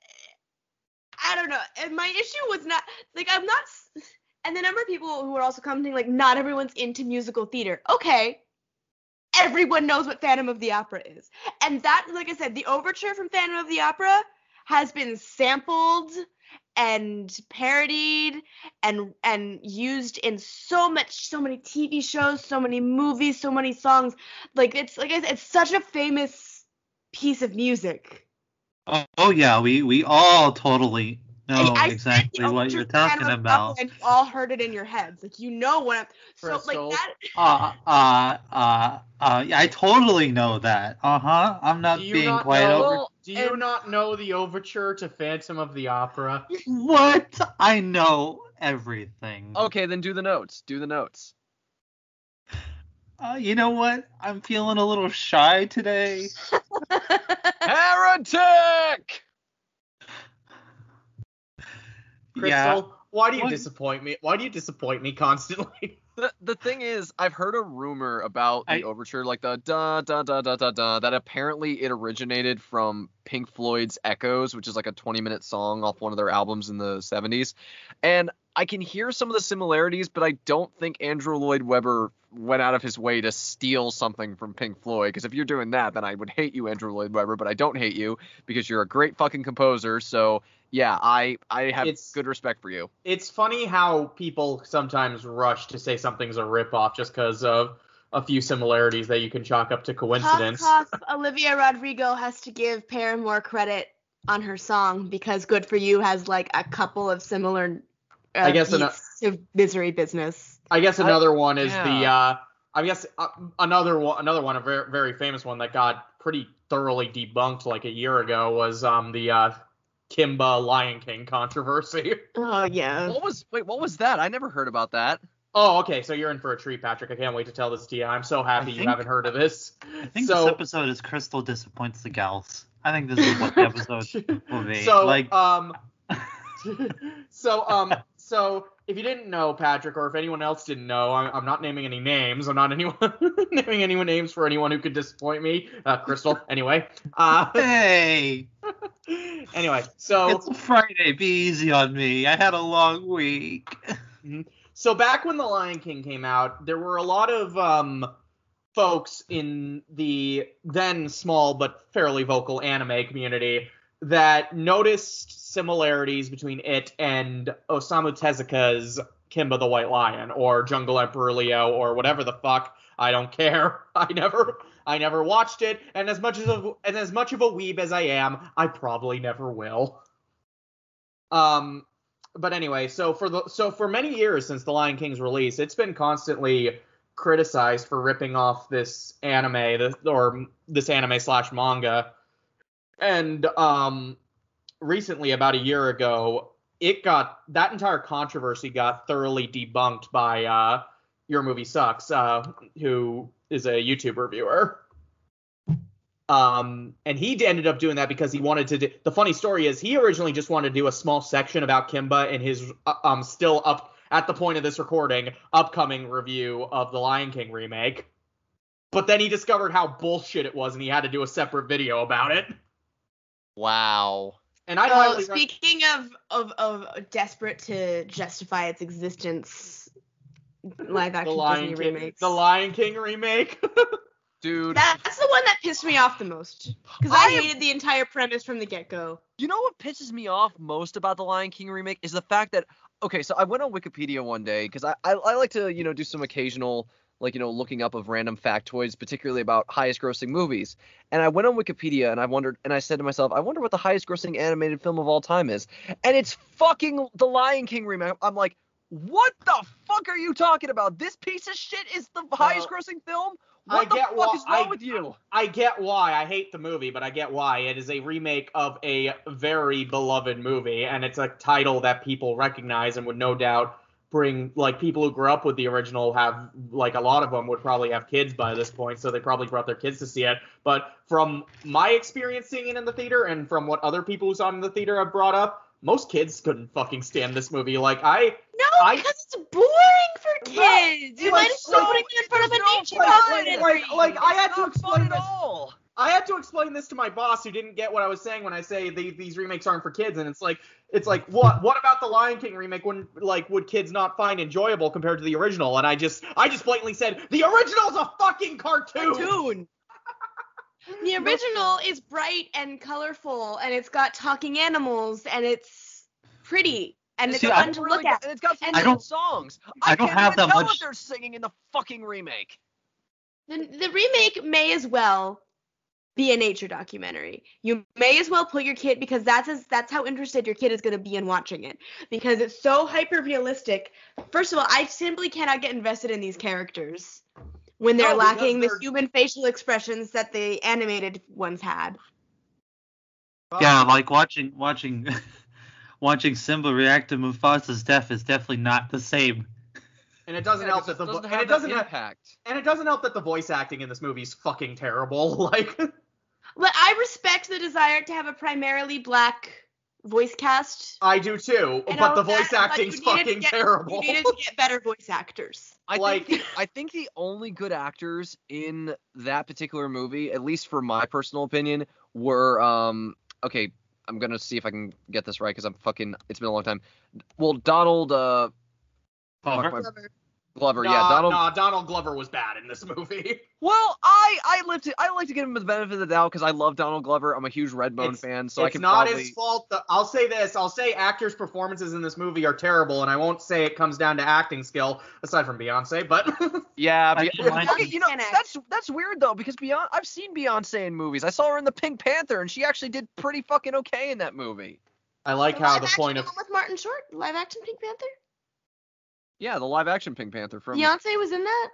I don't know. And my issue was not, like, I'm not, s- and the number of people who were also commenting, like, not everyone's into musical theater. Okay. Everyone knows what Phantom of the Opera is. And that, like I said, the overture from Phantom of the Opera has been sampled and parodied and and used in so much, so many T V shows, so many movies, so many songs. Like, it's, like I said, it's such a famous piece of music. oh, oh yeah, we we all totally know I- I said exactly the what overture you're to Phantom talking of the Opera, about. and you all heard it in your heads. Like, you know what I'm, so, Crystal. like, that, Uh, uh, uh, uh, yeah, I totally know that. Uh huh. I'm not Do you being not quite know? over. Well, Do you and- not know the overture to Phantom of the Opera? What? I know everything. Okay, then do the notes. Do the notes. Uh, you know what? I'm feeling a little shy today. Heretic! Crystal, Yeah. why do you What? disappoint me? Why do you disappoint me constantly? The, the thing is, I've heard a rumor about the I- overture, like the da da da da da da, that apparently it originated from Pink Floyd's Echoes, which is like a twenty minute song off one of their albums in the seventies. And I can hear some of the similarities, but I don't think Andrew Lloyd Webber went out of his way to steal something from Pink Floyd. Because if you're doing that, then I would hate you, Andrew Lloyd Webber. But I don't hate you because you're a great fucking composer. So yeah, I I have It's- good respect for you. It's funny how people sometimes rush to say something's a ripoff just because of a few similarities that you can chalk up to coincidence. Cough, cough, Olivia Rodrigo has to give Paramore credit on her song because Good For You has, like, a couple of similar uh, I guess beats to Misery Business. I guess another one is yeah. the uh I guess uh, another one, another one, a very, very famous one that got pretty thoroughly debunked like a year ago was um the uh, Kimba Lion King controversy. Oh yeah. What was wait? What was that? I never heard about that. Oh, okay, so you're in for a treat, Patrick. I can't wait to tell this to you. I'm so happy I you think- haven't heard of this. I think so, this episode is Crystal disappoints the gals. I think this is what the episode will be. So, like, um, so, um, so if you didn't know, Patrick, or if anyone else didn't know, I'm, I'm not naming any names. I'm not anyone naming anyone names for anyone who could disappoint me. Uh, Crystal, anyway. Uh, hey, anyway, so it's a Friday. Be easy on me. I had a long week. so back when The Lion King came out, there were a lot of um folks in the then small but fairly vocal anime community that noticed similarities between it and Osamu Tezuka's Kimba the White Lion or Jungle Emperor Leo or whatever the fuck. I don't care. I never I never watched it, and as much as a, and as much of a weeb as I am, I probably never will. Um but anyway, so for the so for many years since The Lion King's release, it's been constantly criticized for ripping off this anime, this, or this anime slash manga. And um, recently, about a year ago, it got that entire controversy got thoroughly debunked by uh, Your Movie Sucks, uh, who is a YouTube reviewer. Um, and he ended up doing that because he wanted to do, the funny story is he originally just wanted to do a small section about Kimba in his uh, um still up at the point of this recording, upcoming review of the Lion King remake. But then he discovered how bullshit it was, and he had to do a separate video about it. Wow. And I Oh, highly re- speaking of, of of desperate to justify its existence, live the action Lion Disney King, remakes. the Lion King remake. Dude, That's the one that pissed me off the most because I I am- hated the entire premise from the get go. you know what pisses me off most about the Lion King remake is the fact that, okay, so I went on Wikipedia one day because I, I I like to, you know, do some occasional, like, you know, looking up of random factoids, particularly about highest grossing movies. And I went on Wikipedia and I wondered, and I said to myself, I wonder what the highest grossing animated film of all time is. And it's fucking the Lion King remake. I'm like, what the fuck are you talking about? This piece of shit is the highest grossing film? What I the get fuck why- is wrong I- with you? I get why. I hate the movie, but I get why. It is a remake of a very beloved movie, and it's a title that people recognize and would no doubt bring, like, people who grew up with the original have, like, a lot of them would probably have kids by this point, so they probably brought their kids to see it. But from my experience seeing it in the theater and from what other people who saw it in the theater have brought up, most kids couldn't fucking stand this movie. Like, I... No, I- because it's boring for kids. You Like, might as well so- putting it in front of a There's nature no fun. documentary. Like, like, I had to Not fun explain at this. all. I had to explain this to my boss who didn't get what I was saying when I say the, these remakes aren't for kids, and it's like, it's like, what, what about the Lion King remake? When, like, would kids not find enjoyable compared to the original? And I just, I just blatantly said, the original's a fucking cartoon. Cartoon. The original is bright and colorful, and it's got talking animals, and it's pretty, and it's See, fun I- to Really look good- at. And it's got some And good I don't- songs. I don't can't have even that tell much- what they're singing in the fucking remake. The, the remake may as well be a nature documentary. You may as well put your kid, because that's as, that's how interested your kid is going to be in watching it, because it's so hyper realistic. First of all, I simply cannot get invested in these characters when they're No, because lacking the they're- human facial expressions that the animated ones had. Yeah, like watching watching watching Simba react to Mufasa's death is definitely not the same. And it doesn't Yeah, help 'cause that it the vo- doesn't and have it doesn't that have, impact. and it doesn't help that the voice acting in this movie is fucking terrible. Like, But I respect the desire to have a primarily black voice cast. I do too, and but all the of voice that, but you acting's needed to fucking get- terrible. You needed to get better voice actors. I Like- think the, I think the only good actors in that particular movie, at least for my personal opinion, were um okay. I'm gonna see if I can get this right because I'm fucking. It's been a long time. Well, Donald uh Glover. fuck my- Glover, Nah, yeah, Donald. nah, Donald Glover was bad in this movie. Well, I I live to I like to give him the benefit of the doubt because I love Donald Glover. I'm a huge Redbone It's- fan, so I it's can not probably. his fault. That, I'll say this. I'll say actors' performances in this movie are terrible, and I won't say it comes down to acting skill, aside from Beyonce, but Yeah, I Be- can mind- okay, you know Can act. that's that's weird though because Beyonce, I've seen Beyonce in movies. I saw her in the Pink Panther, and she actually did pretty fucking okay in that movie. I like The how live the action point of one with Martin Short, live action Pink Panther. Yeah, the live action Pink Panther from. Beyonce was in that.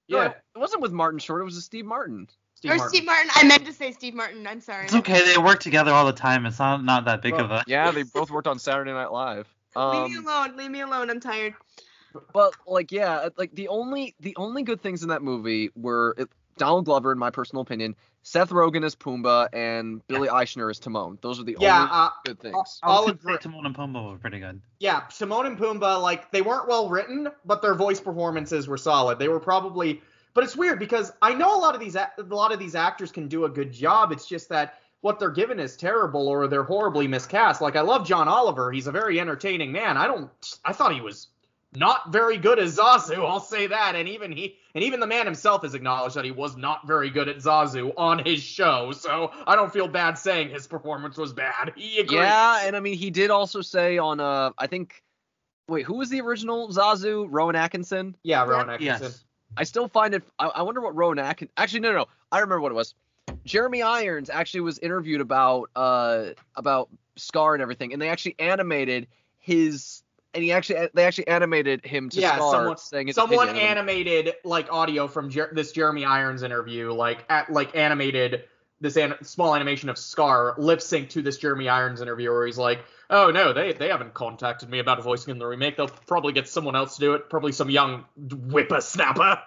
Yeah, Go it ahead. wasn't with Martin Short. It was with Steve Martin. Steve or Martin. Steve Martin. I meant to say Steve Martin. I'm sorry. It's okay. They work together all the time. It's not not that big Well, of a. Yeah, they both worked on Saturday Night Live. Leave me Um, alone. Leave me alone. I'm tired. but like, yeah, like the only the only good things in that movie were it, Donald Glover, in my personal opinion, Seth Rogen as Pumbaa, and Billy Eichner as Timon. Those are the Yeah, only uh, good things. I was I'll gonna agree. say Timon and Pumbaa were pretty good. Yeah, Timon and Pumbaa, like, they weren't well written, but their voice performances were solid. They were probably, but it's weird because I know a lot of these a a lot of these actors can do a good job. It's just that what they're given is terrible or they're horribly miscast. Like, I love John Oliver. He's a very entertaining man. I don't, I thought he was not very good as Zazu. I'll say that. And even he, and even the man himself has acknowledged that he was not very good at Zazu on his show. So I don't feel bad saying his performance was bad. He agrees. Yeah, and I mean, he did also say on uh, I think, wait, who was the original Zazu? Rowan Atkinson. Yeah, Rowan Atkinson. Yes. I still find it. I, I wonder what Rowan Atkinson. Actually, no, no, no. I remember what it was. Jeremy Irons actually was interviewed about uh about Scar and everything, and they actually animated his. And he actually, they actually animated him to Yeah, Scar, someone, saying his someone opinion. animated like audio from Jer- this Jeremy Irons interview, like at like animated this an- small animation of Scar lip sync to this Jeremy Irons interview where he's like, "Oh no, they they haven't contacted me about voicing in the remake. They'll probably get someone else to do it, probably some young whippersnapper."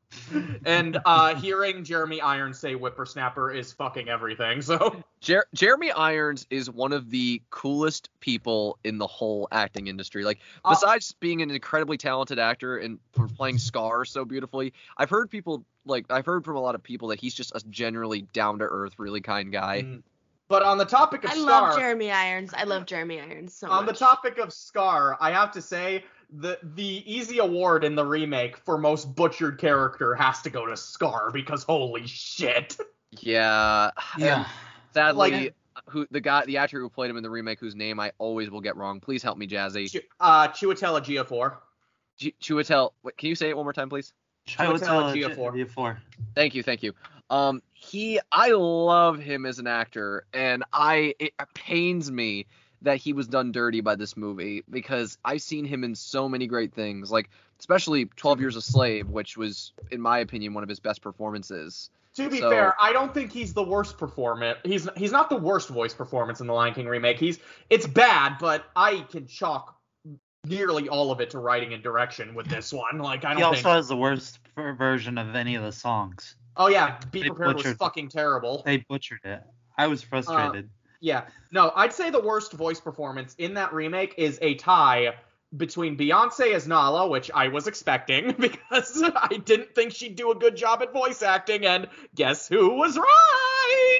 And uh, hearing Jeremy Irons say whippersnapper is fucking everything. So Jer- Jeremy Irons is one of the coolest people in the whole acting industry. Like, Uh, besides being an incredibly talented actor and for playing Scar so beautifully, I've heard people like I've heard from a lot of people that he's just a generally down to earth, really kind guy. Mm. But on the topic of I Scar, love Jeremy Irons. I love Jeremy Irons so on much. the topic of Scar, I have to say the the easy award in the remake for most butchered character has to go to Scar because holy shit. Yeah. Yeah. And sadly, Like- who the guy, the actor who played him in the remake, whose name I always will get wrong. Please help me, Jazzy. Ch- uh, Chiwetel Ejiofor. Ch- Chiwetel. Wait, can you say it one more time, please? I would Chiwetel tell Ejiofor. Ejiofor. Thank you, thank you. Um, he, I love him as an actor, and I, it pains me that he was done dirty by this movie because I've seen him in so many great things, like especially twelve Years a Slave, which was, in my opinion, one of his best performances. To be So- fair, I don't think he's the worst performance. He's he's not the worst voice performance in the Lion King remake. He's it's bad, but I can chalk nearly all of it to writing and direction with this one. Like I He don't also think. has the worst ver- version of any of the songs. Oh yeah, Be They Prepared was butchered- fucking terrible. They butchered it. I was frustrated. Yeah. No, I'd say the worst voice performance in that remake is a tie between Beyonce as Nala, which I was expecting because I didn't think she'd do a good job at voice acting, and guess who was right?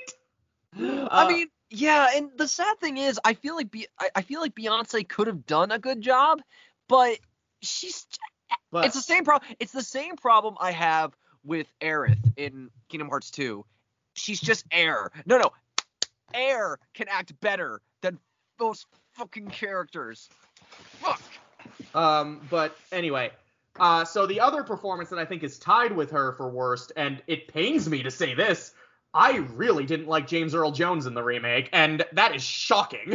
I Uh, mean, yeah, and the sad thing is, I feel like Be- I, I feel like Beyonce could have done a good job, but she's but, it's the same problem. It's the same problem I have with Aerith in Kingdom Hearts two. She's just Air. No, no, Air can act better than those fucking characters. Fuck. Um, but anyway, uh, so the other performance that I think is tied with her for worst, and it pains me to say this, I really didn't like James Earl Jones in the remake, and that is shocking.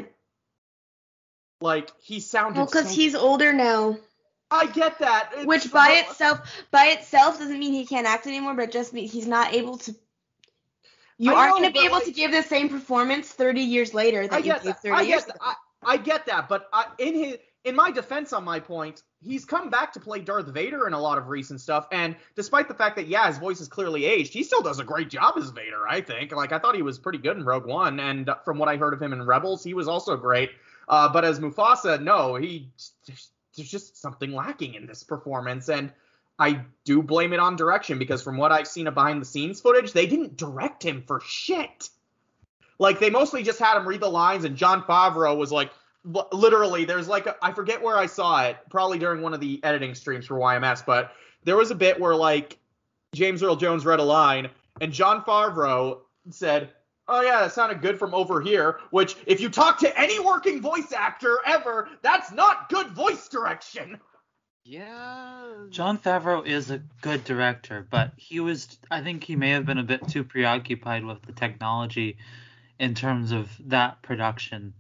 Like, he sounded Well, because so- he's older now. I get that. It's- Which by itself, by itself doesn't mean he can't act anymore, but it just means he's not able to. You I aren't know, going to be but, able like- to give the same performance thirty years later that I you get gave that. thirty I years get ago. that. I, I get that, but I, in his in my defense on my point, he's come back to play Darth Vader in a lot of recent stuff, and despite the fact that yeah, his voice is clearly aged, he still does a great job as Vader. I think. Like I thought he was pretty good in Rogue One, and from what I heard of him in Rebels, he was also great. Uh, but as Mufasa, no, he there's, there's just something lacking in this performance, and I do blame it on direction because from what I've seen of behind the scenes footage, they didn't direct him for shit. Like they mostly just had him read the lines, and Jon Favreau was like, l- literally, there's like a, I forget where I saw it, probably during one of the editing streams for Y M S, but there was a bit where like James Earl Jones read a line, and Jon Favreau said, "Oh yeah, that sounded good from over here." Which, if you talk to any working voice actor ever, that's not good voice direction. Yeah. Jon Favreau is a good director, but he was, I think he may have been a bit too preoccupied with the technology in terms of that production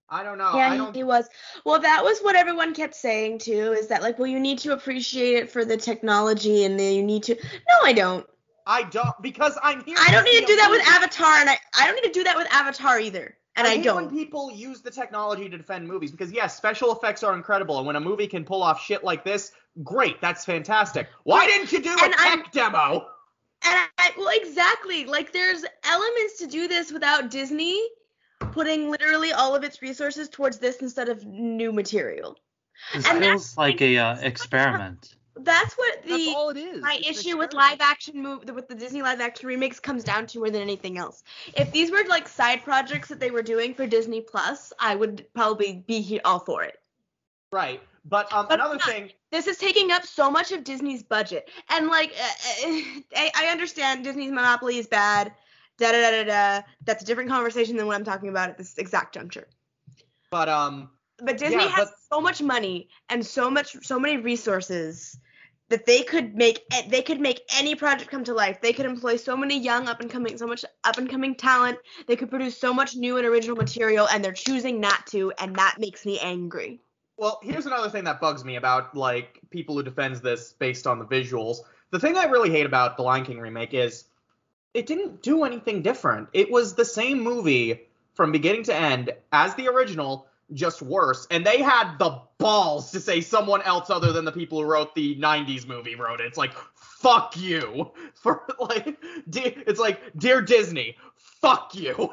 I don't know. Yeah, I he, don't. he was. Well, that was what everyone kept saying too, is that like, well, you need to appreciate it for the technology, and then you need to. No, I don't. I don't because I'm here. I don't to need see to do a that with movie. Avatar, and I, I don't need to do that with Avatar either, and I, I, hate don't. when people use the technology to defend movies because yes, special effects are incredible, and when a movie can pull off shit like this, great, that's fantastic. Why didn't you do a And I'm- tech demo? And I, well, exactly. Like, there's elements to do this without Disney putting literally all of its resources towards this instead of new material. This And feels like a uh, experiment. That's what That's the all it is. my It's an issue with experiment. live action move with the Disney live action remakes comes down to more than anything else. If these were like side projects that they were doing for Disney Plus, I would probably be he- all for it. Right, but um, But another it's not. thing. This is taking up so much of Disney's budget, and like uh, uh, I, I understand Disney's monopoly is bad. Da da da da da. That's a different conversation than what I'm talking about at this exact juncture. But um, But Disney Yeah, has but- so much money and so much, so many resources that they could make, they could make any project come to life. They could employ so many young up and coming, so much up and coming talent. They could produce so much new and original material, and they're choosing not to, and that makes me angry. well, here's another thing that bugs me about like people who defends this based on the visuals. The thing I really hate about the Lion King remake is it didn't do anything different. It was the same movie from beginning to end as the original, just worse. And they had the balls to say someone else other than the people who wrote the nineties movie wrote it. It's like, fuck you. For like, de- it's like, dear Disney, fuck you.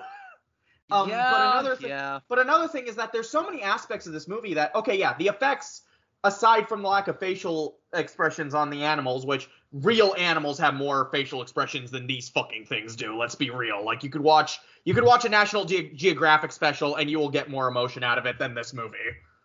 Um, yeah, but another thing, yeah. but another thing is that there's so many aspects of this movie that, okay, yeah, the effects, aside from the lack of facial expressions on the animals, which real animals have more facial expressions than these fucking things do. Let's be real. Like you could watch, you could watch a National Ge- Geographic special and you will get more emotion out of it than this movie.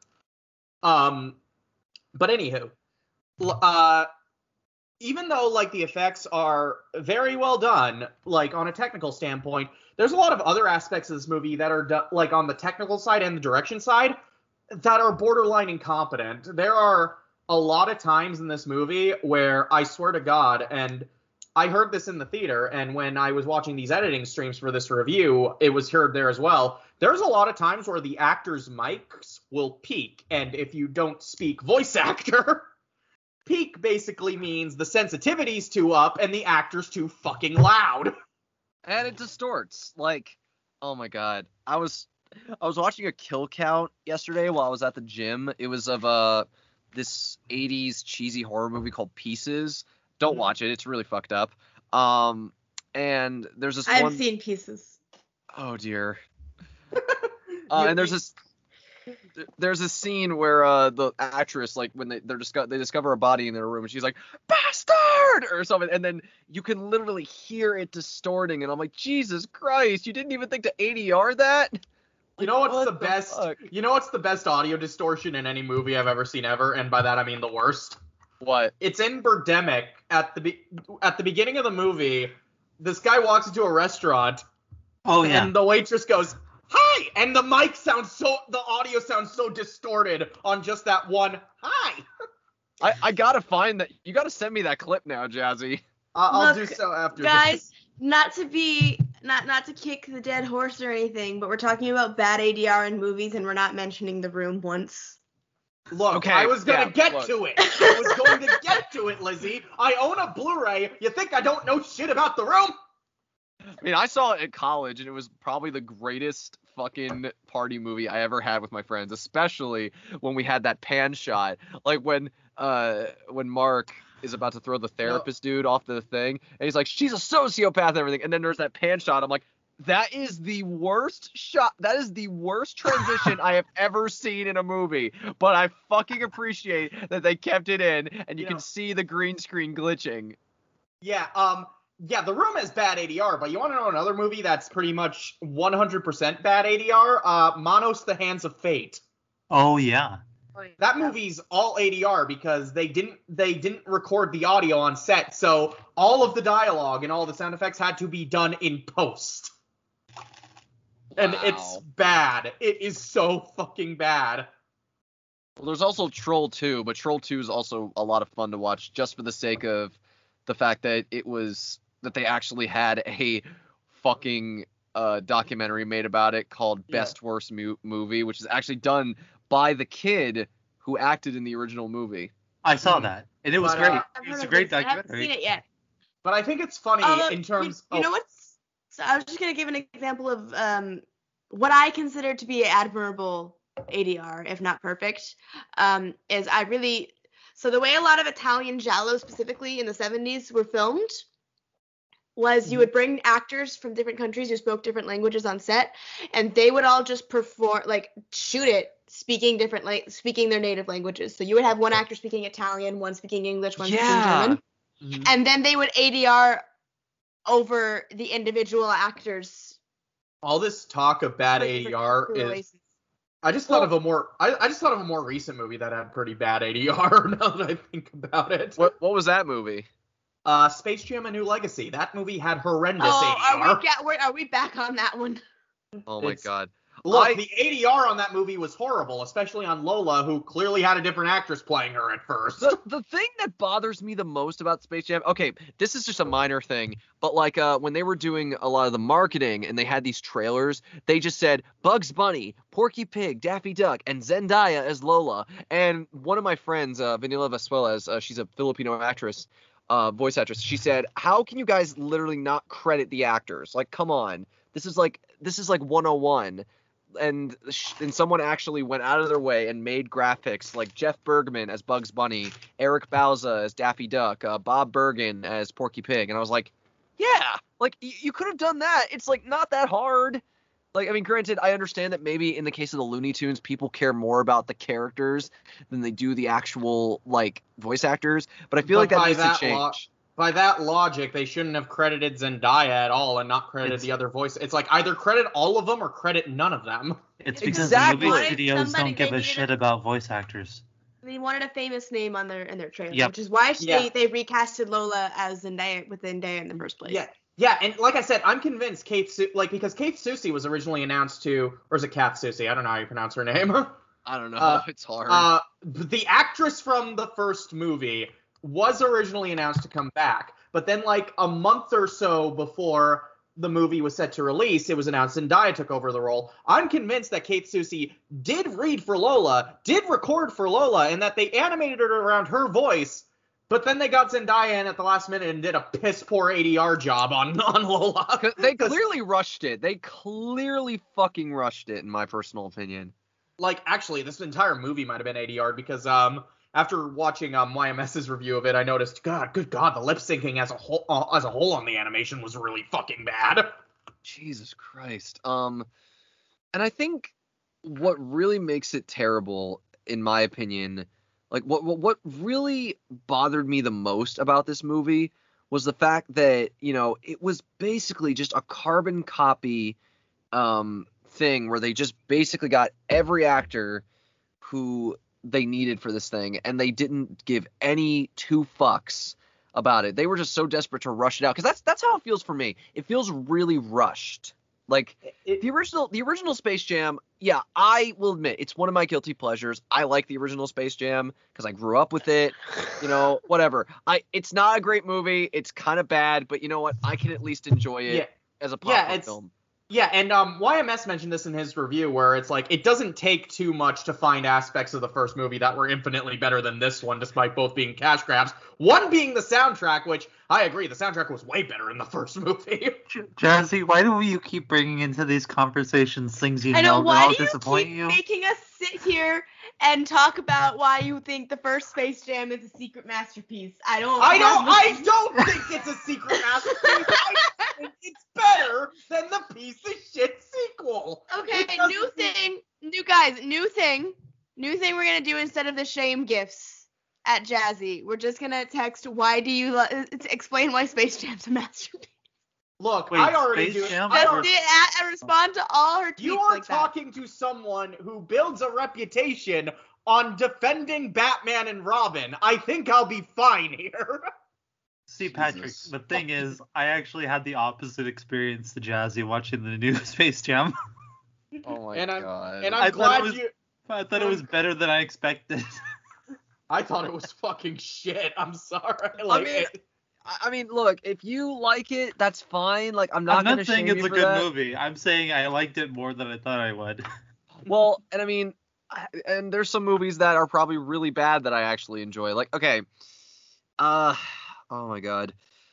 Um, but anywho, l- uh, even though like the effects are very well done, like on a technical standpoint, there's a lot of other aspects of this movie that are do- like on the technical side and the direction side that are borderline incompetent. There are a lot of times in this movie where I swear to God, and I heard this in the theater, and when I was watching these editing streams for this review, it was heard there as well. There's a lot of times where the actors' mics will peak, and if you don't speak voice actor, peak basically means the sensitivity's too up and the actor's too fucking loud. And it distorts. Like, oh my god. I was I was watching a kill count yesterday while I was at the gym. It was of uh this eighties cheesy horror movie called Pieces. Don't Mhm. watch it. It's really fucked up. Um and there's this I've one seen pieces. Oh dear. Uh, You- and there's you- this there's a scene where uh the actress, like when they they're disco- they discover a body in their room and she's like, bastard, or something, and then you can literally hear it distorting, and I'm like, Jesus Christ, you didn't even think to A D R that? You know what's What the the best? fuck? You know what's the best audio distortion in any movie I've ever seen ever, and by that I mean the worst. What? It's in Birdemic at the be- at the beginning of the movie. This guy walks into a restaurant, Oh yeah. and the waitress goes, "Hi," and the mic sounds so, the audio sounds so distorted on just that one "hi." I, I gotta find that. You gotta send me that clip now, Jazzy. Uh, I'll Look, do so after Guys, this. not to be not not to kick the dead horse or anything, but we're talking about bad A D R in movies, and we're not mentioning The Room once. Look, Okay, I was gonna yeah, get look. to it. I was going to get to it, Lizzie. I own a Blu-ray. You think I don't know shit about The Room? I mean, I saw it at college, and it was probably the greatest fucking party movie I ever had with my friends, especially when we had that pan shot. Like when uh when Mark is about to throw the therapist dude off the thing, and he's like, she's a sociopath and everything, and then there's that pan shot. I'm like, that is the worst shot. That is the worst transition I have ever seen in a movie. But I fucking appreciate that they kept it in, and you, You can know- see the green screen glitching. Yeah, um, yeah, The Room has bad A D R, but you want to know another movie that's pretty much one hundred percent bad A D R? Uh, Manos: The Hands of Fate. Oh yeah. That movie's all A D R because they didn't they didn't record the audio on set, so all of the dialogue and all the sound effects had to be done in post. And it's Wow. bad. It is so fucking bad. Well, there's also Troll two, but Troll two is also a lot of fun to watch just for the sake of the fact that it was that they actually had a fucking uh, documentary made about it called Yeah. Best Worst Mu- Movie, which is actually done by the kid who acted in the original movie. I saw Mhm. that, and it was But, great. uh, I've It was heard a of great this. I haven't documentary. seen it yet. But I think it's funny Although, in terms. you, you know what's? So I was just gonna give an example of um what I consider to be admirable A D R, if not perfect. Um, is I really so the way a lot of Italian giallo, specifically in the seventies, were filmed was you would bring actors from different countries who spoke different languages on set, and they would all just perform, like shoot it, speaking different, like speaking their native languages. So you would have one actor speaking Italian, one speaking English, one speaking Yeah. German, Mhm. and then they would A D R over the individual actors. all this talk of bad for A D different R cultural is. races. I just thought of a more. I, I just thought of a more recent movie that had pretty bad A D R. Now that I think about it. What what was that movie? Uh, Space Jam: A New Legacy. That movie had horrendous Oh, A D R. are we, ga- we're- are we back on that one? Oh my It's- god. Look, I- the A D R on that movie was horrible, especially on Lola, who clearly had a different actress playing her at first. The, the thing that bothers me the most about Space Jam, okay, this is just a minor thing, but like uh, when they were doing a lot of the marketing and they had these trailers, they just said Bugs Bunny, Porky Pig, Daffy Duck, and Zendaya as Lola. And one of my friends, uh, Vanilla Vasquez, uh, she's a Filipino actress, uh, voice actress, she said, how can you guys literally not credit the actors? Like, come on. This is like, this is like one oh one. And and someone actually went out of their way and made graphics like Jeff Bergman as Bugs Bunny, Eric Bauza as Daffy Duck, uh, Bob Bergen as Porky Pig, and I was like, yeah, like y- you could have done that. It's like not that hard. Like, I mean, granted, I understand that maybe in the case of the Looney Tunes, people care more about the characters than they do the actual like voice actors, but I feel But like that by needs that to change. lo- By that logic, they shouldn't have credited Zendaya at all and not credited It's- the other voice. It's like either credit all of them or credit none of them. It's because Exactly. the movie Wanted studios somebody- don't give they a needed shit a- about voice actors. They wanted a famous name on their in their trailer, Yep. which is why she, Yeah. they they recasted Lola as Zendaya with Zendaya in the first place. Yeah, yeah, and like I said, I'm convinced Kate, Su- like because Kate Susie was originally announced to, or is it Kat Susie? I don't know how you pronounce her name. I don't know. Uh, it's hard. Uh, the actress from the first movie was originally announced to come back, but then like a month or so before the movie was set to release, it was announced Zendaya took over the role. I'm convinced that Kate Susie did read for Lola, did record for Lola, and that they animated it around her voice, but then they got Zendaya in at the last minute and did a piss poor A D R job on, on Lola. 'Cause they 'Cause, clearly rushed it. They clearly fucking rushed it, in my personal opinion. like, actually, this entire movie might have been A D R'd because, um, after watching um, Y M S's review of it, I noticed, God, good God, the lip syncing as a whole, uh, as a whole on the animation was really fucking bad. Jesus Christ. Um, and I think what really makes it terrible, in my opinion, like what what what really bothered me the most about this movie was the fact that, you know, it was basically just a carbon copy um thing where they just basically got every actor who they needed for this thing, and they didn't give any two fucks about it. They were just so desperate to rush it out, because that's that's how it feels for me. It feels really rushed. Like It- the original the original Space Jam, yeah, I will admit it's one of my guilty pleasures. I like the original Space Jam because I grew up with it. You know, whatever. I it's not a great movie. It's kind of bad, but you know what? I can at least enjoy it Yeah. as a Yeah, popcorn it's- film. Yeah, and um, Y M S mentioned this in his review, where it's like, it doesn't take too much to find aspects of the first movie that were infinitely better than this one, despite both being cash grabs. One being the soundtrack, which, I agree, the soundtrack was way better in the first movie. J- Jazzy, why do you keep bringing into these conversations things you I know. know Why that'll do you disappoint keep you? making us sit here and talk about why you think the first Space Jam is a secret masterpiece? I don't. I don't, have I the- don't think it's a secret masterpiece. I think it's better than the piece of shit sequel. Okay, It doesn't- new thing, new guys, new thing, new thing we're gonna do instead of the shame gifts at Jazzy. We're just gonna text, why do you lo- to explain why Space Jam's a masterpiece? Look, Wait, I already Space do. Jam I Just already- did at, respond to all her tweets You are like talking to someone who builds a reputation on defending Batman and Robin. I think I'll be fine here. See, Patrick, Jesus. the thing is, I actually had the opposite experience to Jazzy watching the new Space Jam. Oh my And I'm- god. And I I'm thought it glad was- you. I thought it was better than I expected. I thought it was fucking shit. I'm sorry. Like, mean, it- I I mean, look, if you like it, that's fine. Like, I'm not I'm gonna not saying shame it's you a for good that. movie. I'm saying I liked it more than I thought I would. Well, and I mean, I- and there's some movies that are probably really bad that I actually enjoy. Like, okay, uh, oh my god,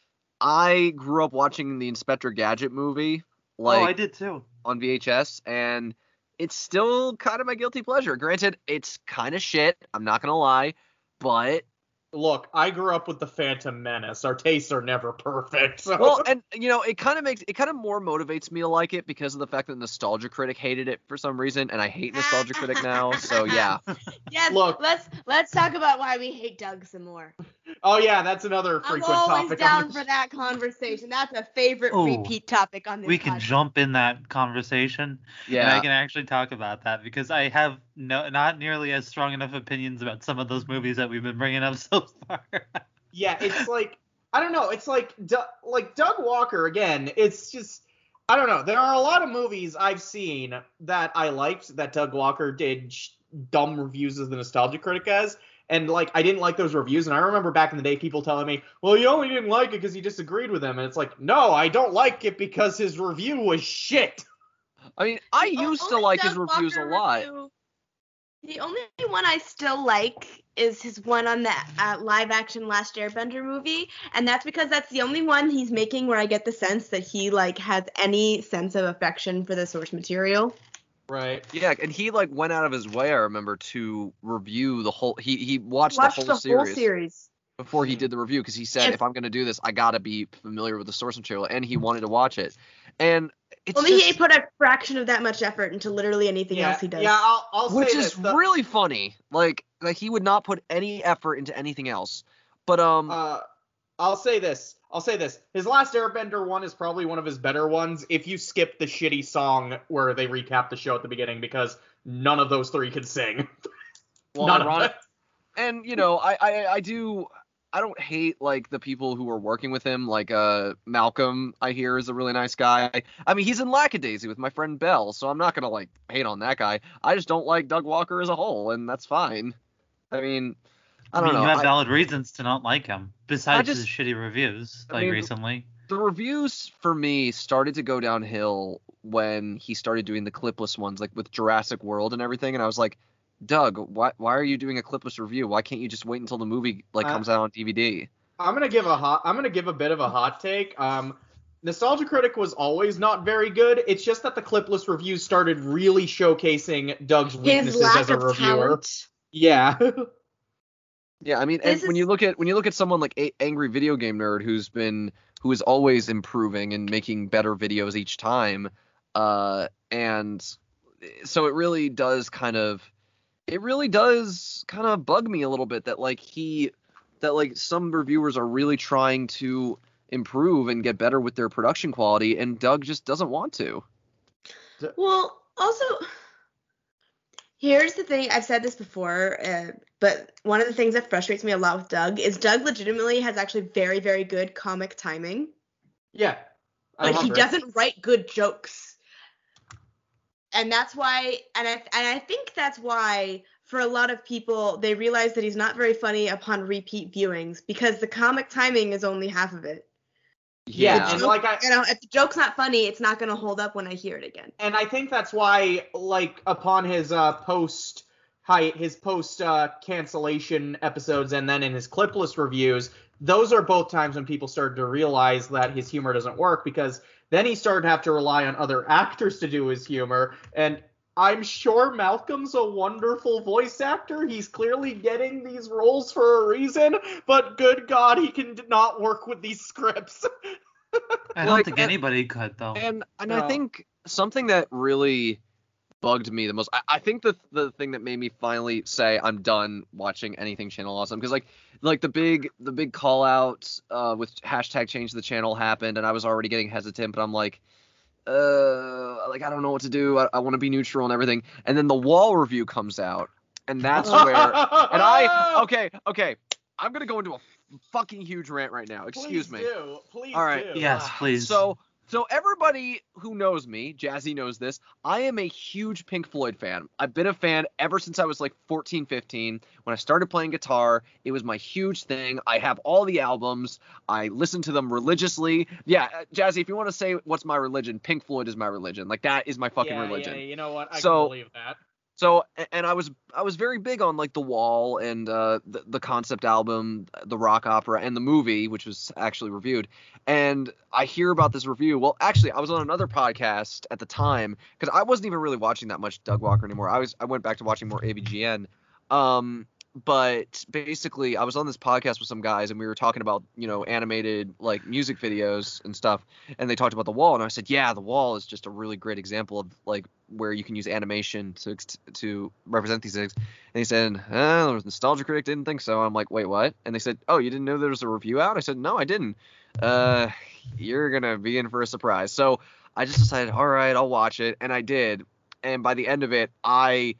I grew up watching the Inspector Gadget movie, like oh, I did too. on V H S, and it's still kind of my guilty pleasure. Granted, it's kind of shit. I'm not gonna lie, but Look, I grew up with the Phantom Menace. Our tastes are never perfect. So. well, and you know, it kind of makes it kind of more motivates me to like it because of the fact that Nostalgia Critic hated it for some reason, and I hate Nostalgia Critic now. So yeah. Yes, Look. let's let's talk about why we hate Doug some more. Oh yeah, that's another I'm frequent always topic. down on the for that conversation. That's a favorite Ooh, repeat topic on this We can podcast. jump in that conversation, and I Yeah. can actually talk about that because I have no not nearly as strong enough opinions about some of those movies that we've been bringing up so far. Yeah, it's like I don't know. It's like Du- like Doug Walker again. It's just I don't know. There are a lot of movies I've seen that I liked that Doug Walker did sh- dumb reviews as the Nostalgia Critic as, and like I didn't like those reviews. And I remember back in the day people telling me, "Well, you only didn't like it because you disagreed with him." And it's like, no, I don't like it because his review was shit. I mean, I The used to only like his Doug reviews a Walker lot. review- The only one I still like is his one on the uh, live action Last Airbender movie, and that's because that's the only one he's making where I get the sense that he like has any sense of affection for the source material. Right. Yeah, and he like went out of his way, I remember, to review the whole. He he watched, Watch the the whole whole series series. before he did the review because he said, If- if I'm gonna do this, I gotta be familiar with the source material, and he wanted to watch it. And it's Only just, he put a fraction of that much effort into literally anything Yeah, else he does. yeah. I'll, I'll which say is this. the- really funny. Like like he would not put any effort into anything else. But um, Uh, I'll say this. I'll say this. His Last Airbender one is probably one of his better ones if you skip the shitty song where they recap the show at the beginning because none of those three could sing. well, None of ironic, them. and you know, I, I I do. I don't hate like the people who are working with him, like uh Malcolm. I hear is a really nice guy. I mean, he's in Lackadaisy with my friend Belle, so I'm not gonna like hate on that guy. I just don't like Doug Walker as a whole, and that's fine. I mean, I I don't mean, know. you have I- valid reasons to not like him, besides just- his shitty reviews, I like mean, recently. the reviews for me started to go downhill when he started doing the clipless ones, like with Jurassic World and everything, and I was like, Doug, why why are you doing a clipless review? Why can't you just wait until the movie like Uh, comes out on D V D? I'm gonna give a hot. I'm gonna give a bit of a hot take. Um, Nostalgia Critic was always not very good. It's just that the clipless reviews started really showcasing Doug's His weaknesses lack as a of reviewer. talent. Yeah. Yeah, I mean, and This when is- you look at when you look at someone like a- Angry Video Game Nerd, who's been who is always improving and making better videos each time, uh, and so it really does kind of, it really does kind of bug me a little bit that like he, that like some reviewers are really trying to improve and get better with their production quality, and Doug just doesn't want to. Well, also, here's the thing. I've said this before, uh, but one of the things that frustrates me a lot with Doug is Doug legitimately has actually very, very good comic timing, Yeah. I but he agree. doesn't write good jokes. And that's why, and I, and I think that's why, for a lot of people, they realize that he's not very funny upon repeat viewings because the comic timing is only half of it. Yeah, The and joke- like I You know, if the joke's not funny, it's not going to hold up when I hear it again. and I think that's why, like, upon his uh, post hi his post uh, cancellation episodes, and then in his clipless reviews, those are both times when people started to realize that his humor doesn't work because then he started to have to rely on other actors to do his humor. And I'm sure Malcolm's a wonderful voice actor. He's clearly getting these roles for a reason, but good God, he can not work with these scripts. I don't like, think and- anybody could though. And and No. I think something that really bugged me the most, I, I think the the thing that made me finally say I'm done watching anything Channel Awesome, because like like the big the big call out uh, with hashtag change the channel happened, and I was already getting hesitant, but I'm like, uh, like I don't know what to do. I, I want to be neutral and everything. And then the Wall review comes out, and that's where and I okay okay I'm gonna go into a fucking huge rant right now. Excuse Please me. do. Please All right. do. Yes, please. So So everybody who knows me, Jazzy knows this, I am a huge Pink Floyd fan. I've been a fan ever since I was like fourteen, fifteen. When I started playing guitar, it was my huge thing. I have all the albums. I listen to them religiously. Yeah, uh, Jazzy, if you want to say what's my religion, Pink Floyd is my religion. Like, that is my fucking yeah, religion. Yeah, you know what? I So- can believe that. So, and I was I was very big on like The Wall and uh, the, the concept album, the rock opera, and the movie, which was actually reviewed. And I hear about this review. Well, actually, I was on another podcast at the time because I wasn't even really watching that much Doug Walker anymore. I was I went back to watching more A V G N. Um, but basically, I was on this podcast with some guys, and we were talking about, you know, animated like music videos and stuff. And they talked about The Wall, and I said, yeah, The Wall is just a really great example of like where you can use animation to to represent these things. And he said, oh, the Nostalgia Critic didn't think so. I'm like, wait, what? And they said, oh, you didn't know there was a review out? I said, no, I didn't. Uh, you're gonna be in for a surprise. So I just decided, all right, I'll watch it, and I did. And by the end of it, I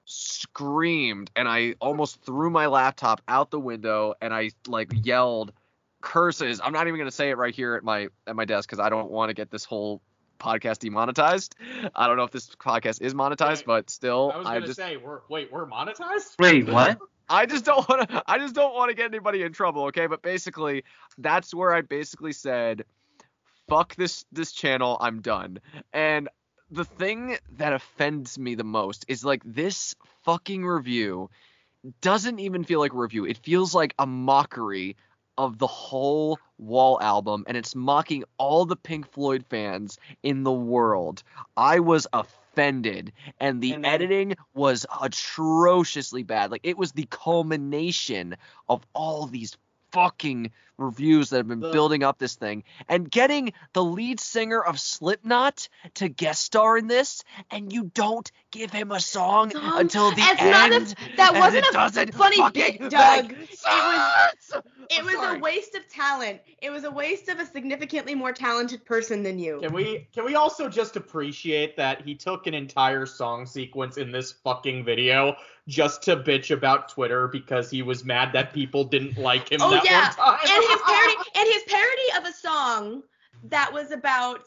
screamed and I almost threw my laptop out the window, and I like yelled curses. I'm not even gonna say it right here at my at my desk because I don't want to get this whole podcast demonetized. I don't know if this podcast is monetized, Wait, but still, I was I gonna just say, we're wait, we're monetized? Wait, what? I just don't want to. I just don't want to get anybody in trouble. Okay, but basically, that's where I basically said, "Fuck this this channel. I'm done." And the thing that offends me the most is like this fucking review doesn't even feel like a review. It feels like a mockery of the whole Wall album, and it's mocking all the Pink Floyd fans in the world. I was offended, and the And then- editing was atrociously bad. Like, it was the culmination of all these fucking reviews that have been The- building up this thing, and getting the lead singer of Slipknot to guest star in this, and you don't give him a song Song? until the It's end. not a- that and wasn't it a doesn't funny fucking bit, Doug. make It was- sense! It I'm was sorry. a waste of talent. It was a waste of a significantly more talented person than you. Can we can we also just appreciate that he took an entire song sequence in this fucking video just to bitch about Twitter because he was mad that people didn't like him Oh that yeah, one time? and his parody and his parody of a song that was about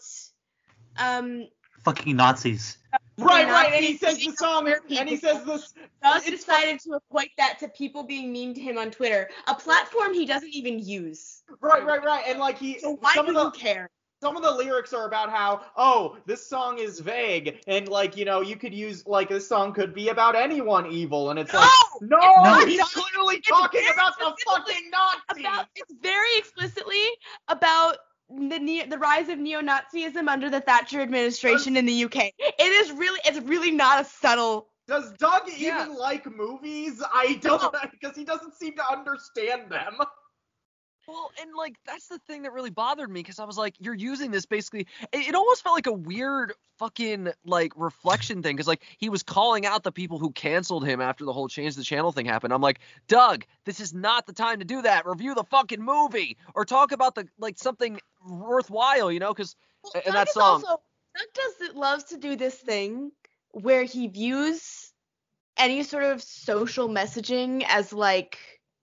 um Fucking Nazis. Right, Nazis right, and he says being the song, queer and he people. says this. Doug it's decided to equate that to people being mean to him on Twitter, a platform he doesn't even use. Right, right, right, and like he, So why some do of you the, care? some of the lyrics are about how, oh, this song is vague, and like, you know, you could use, like, this song could be about anyone evil, and it's like, No! no, not, he's Doug. clearly It's talking very about the specifically fucking Nazis. About it's very explicitly about the ne- the rise of neo-Nazism under the Thatcher administration in the U K. It is really it's really not a subtle. Does Doug Yeah. even like movies? I don't, because he doesn't seem to understand them. Well, and like that's the thing that really bothered me, because I was like, you're using this basically. It, it almost felt like a weird fucking like reflection thing, because like he was calling out the people who canceled him after the whole change the channel thing happened. I'm like, Doug, this is not the time to do that. Review the fucking movie or talk about the like something worthwhile, you know? Because Well, and Doug that is song. also Doug does it loves to do this thing where he views any sort of social messaging as like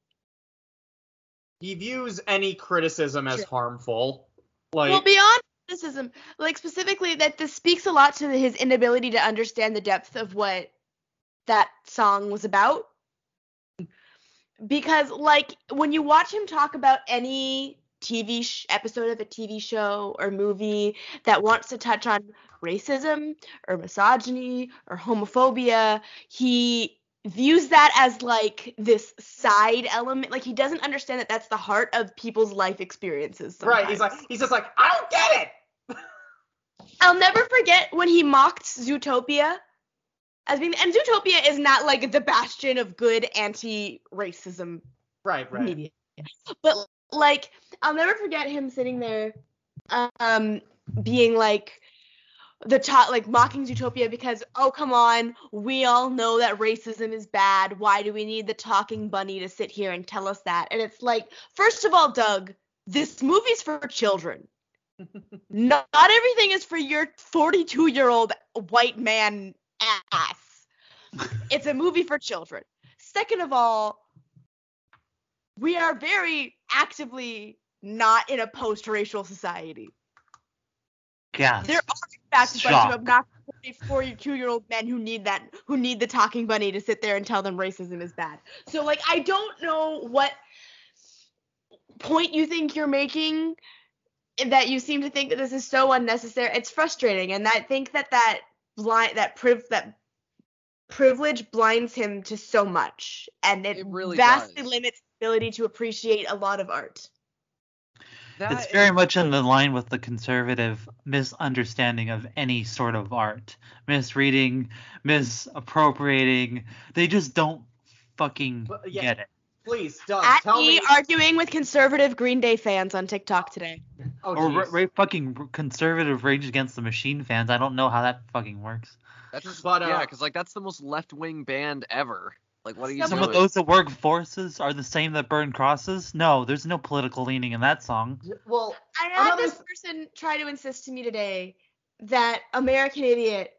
He views any criticism as Sure. harmful. Like, well beyond criticism, like specifically that this speaks a lot to his inability to understand the depth of what that song was about. Because like when you watch him talk about any T V sh- episode of a T V show or movie that wants to touch on racism or misogyny or homophobia, he views that as like this side element. Like he doesn't understand that that's the heart of people's life experiences sometimes. right, he's like, he's just like, I don't get it. I'll never forget when he mocked Zootopia as being, and Zootopia is not like the bastion of good anti-racism Right, right. media. But like, I'll never forget him sitting there, um, being like the top, like mocking Zootopia because, oh come on, we all know that racism is bad. Why do we need the talking bunny to sit here and tell us that? And it's like, first of all, Doug, this movie's for children. Not everything is for your forty-two-year-old white man ass. It's a movie for children. Second of all, we are very actively not in a post-racial society. Gasp. There are in fact a bunch Shock. of obnoxious forty-two-year-old men who need that, who need the talking bunny to sit there and tell them racism is bad. So like, I don't know what point you think you're making, that you seem to think that this is so unnecessary. It's frustrating, and I think that that blind that priv that privilege blinds him to so much, and it, It really vastly does. limits his ability to appreciate a lot of art. That It's is- very much in the line with the conservative misunderstanding of any sort of art. Misreading, misappropriating. They just don't fucking But, yeah. get it. Please, Doug, At tell me me. arguing with conservative Green Day fans on TikTok today. Oh, Or ra- jeez. ra- fucking conservative Rage Against the Machine fans. I don't know how that fucking works. That's just, But, uh, yeah, because like that's the most left wing band ever. Like, what are you Some Some doing? of those that work forces are the same that burn crosses. No, there's no political leaning in that song. Well, I had Another this th- person try to insist to me today that American Idiot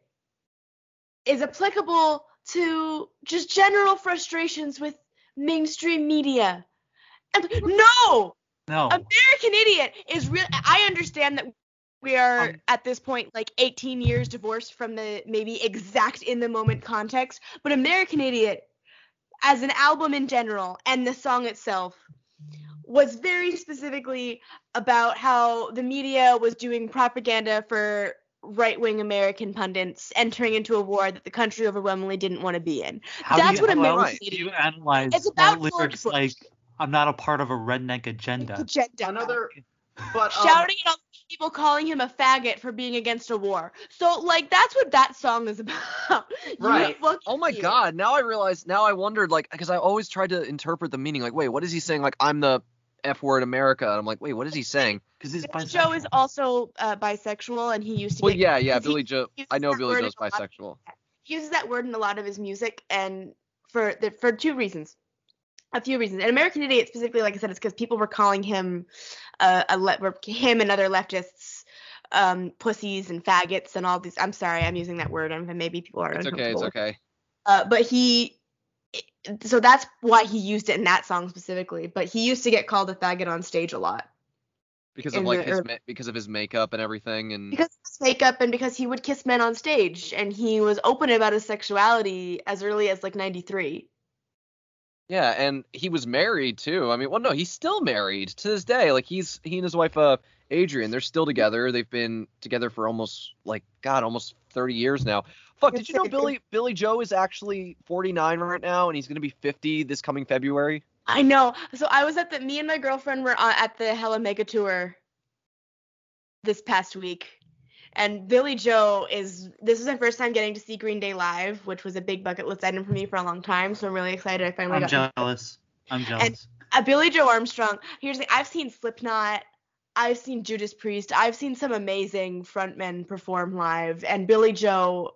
is applicable to just general frustrations with mainstream media. And no! No. American Idiot is real. I understand that we are Um, at this point like eighteen years divorced from the maybe exact in the moment context, but American Idiot as an album in general and the song itself was very specifically about how the media was doing propaganda for right-wing American pundits entering into a war that the country overwhelmingly didn't want to be in. How That's do you, what how American else do Idiot you analyze It's about lyrics George Bush. like I'm not a part of a redneck agenda? agenda. another. But um, Shouting at all the people, calling him a faggot for being against a war. So, like, that's what that song is about. You Right. fucking Oh my idiot. god, now I realize, now I wondered, like, because I always tried to interpret the meaning, like, wait, what is he saying? Like, I'm the F word America. And I'm like, wait, what is he saying? Because he's Billy bisexual. Joe is also uh, bisexual, and he used to Well, get. yeah, yeah, 'cause he Billy Joe. uses I know that Billy word Joe's in a lot- bisexual. He uses that word in a lot of his music, and for the, for two reasons. A few reasons. And American Idiot specifically, like I said, it's because people were calling him uh, a le- were- him and other leftists um, pussies and faggots and all these. I'm sorry, I'm using that word, and maybe people are It's okay, uncomfortable it's with it. okay. Uh, but he, so that's why he used it in that song specifically. But he used to get called a faggot on stage a lot Because of in like the his ear- ma- because of his makeup and everything, and because of his makeup and because he would kiss men on stage, and he was open about his sexuality as early as like ninety-three. yeah, and he was married too. I mean, well, no, he's still married to this day. Like he's he and his wife, uh, Adrian, they're still together. They've been together for almost like God, almost thirty years now. Fuck, did you know Billy Billy Joe is actually forty-nine right now, and he's gonna be fifty this coming February? I know. So I was at the, me and my girlfriend were uh, at the Hella Mega Tour this past week. And Billy Joe is, this is my first time getting to see Green Day live, which was a big bucket list item for me for a long time. So I'm really excited I finally I'm got to- jealous. I'm jealous. uh, Billy Joe Armstrong. Here's the thing, I've seen Slipknot, I've seen Judas Priest, I've seen some amazing frontmen perform live, and Billy Joe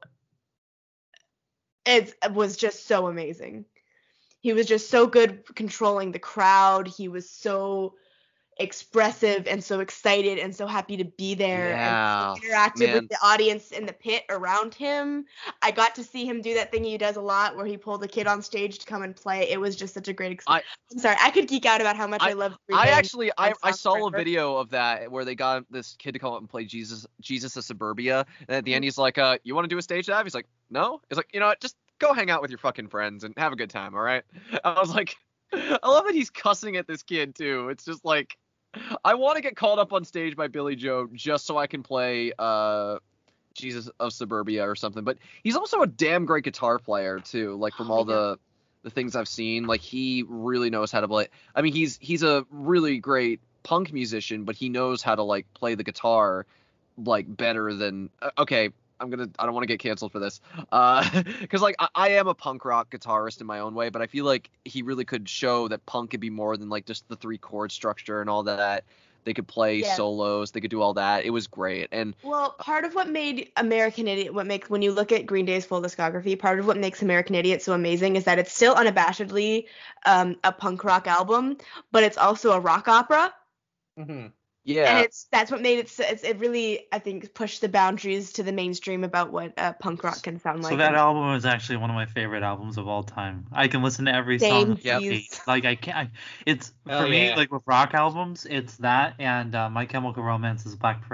is, was just so amazing. He was just so good controlling the crowd. He was so expressive and so excited and so happy to be there, Yeah, and he interacted man. with the audience in the pit around him. I got to see him do that thing he does a lot where he pulled a kid on stage to come and play. It was just such a great experience. I'm sorry, I could geek out about how much I, love Green I Day. actually I, on I Song saw a Forever. video of that where they got this kid to come up and play Jesus Jesus of Suburbia, and at the end he's like, uh, you want to do a stage dive? He's like, no. He's like, you know what, just go hang out with your fucking friends and have a good time, all right? I was like, I love that he's cussing at this kid too. It's just like, I want to get called up on stage by Billy Joe just so I can play uh Jesus of Suburbia or something. But he's also a damn great guitar player too. Like from Oh, all yeah. the the things I've seen, like he really knows how to play. I mean, he's he's a really great punk musician, but he knows how to like play the guitar like better than. uh, Okay, I'm gonna. I don't want to get canceled for this, uh, because like I, I am a punk rock guitarist in my own way, but I feel like he really could show that punk could be more than like just the three chord structure and all that. They could play Yeah. solos. They could do all that. It was great. And Well, part of what made American Idiot, what makes, when you look at Green Day's full discography, part of what makes American Idiot so amazing is that it's still unabashedly um, a punk rock album, but it's also a rock opera. Mm-hmm. yeah, And it's that's what made it, so- it's, it really, I think, pushed the boundaries to the mainstream about what uh, punk rock can sound like. So that album is actually one of my favorite albums of all time. I can listen to every song. Same, on repeat. geez. Like I can't. I, it's Oh, for me yeah. like with rock albums, it's that and uh, My Chemical Romance is Black Parade.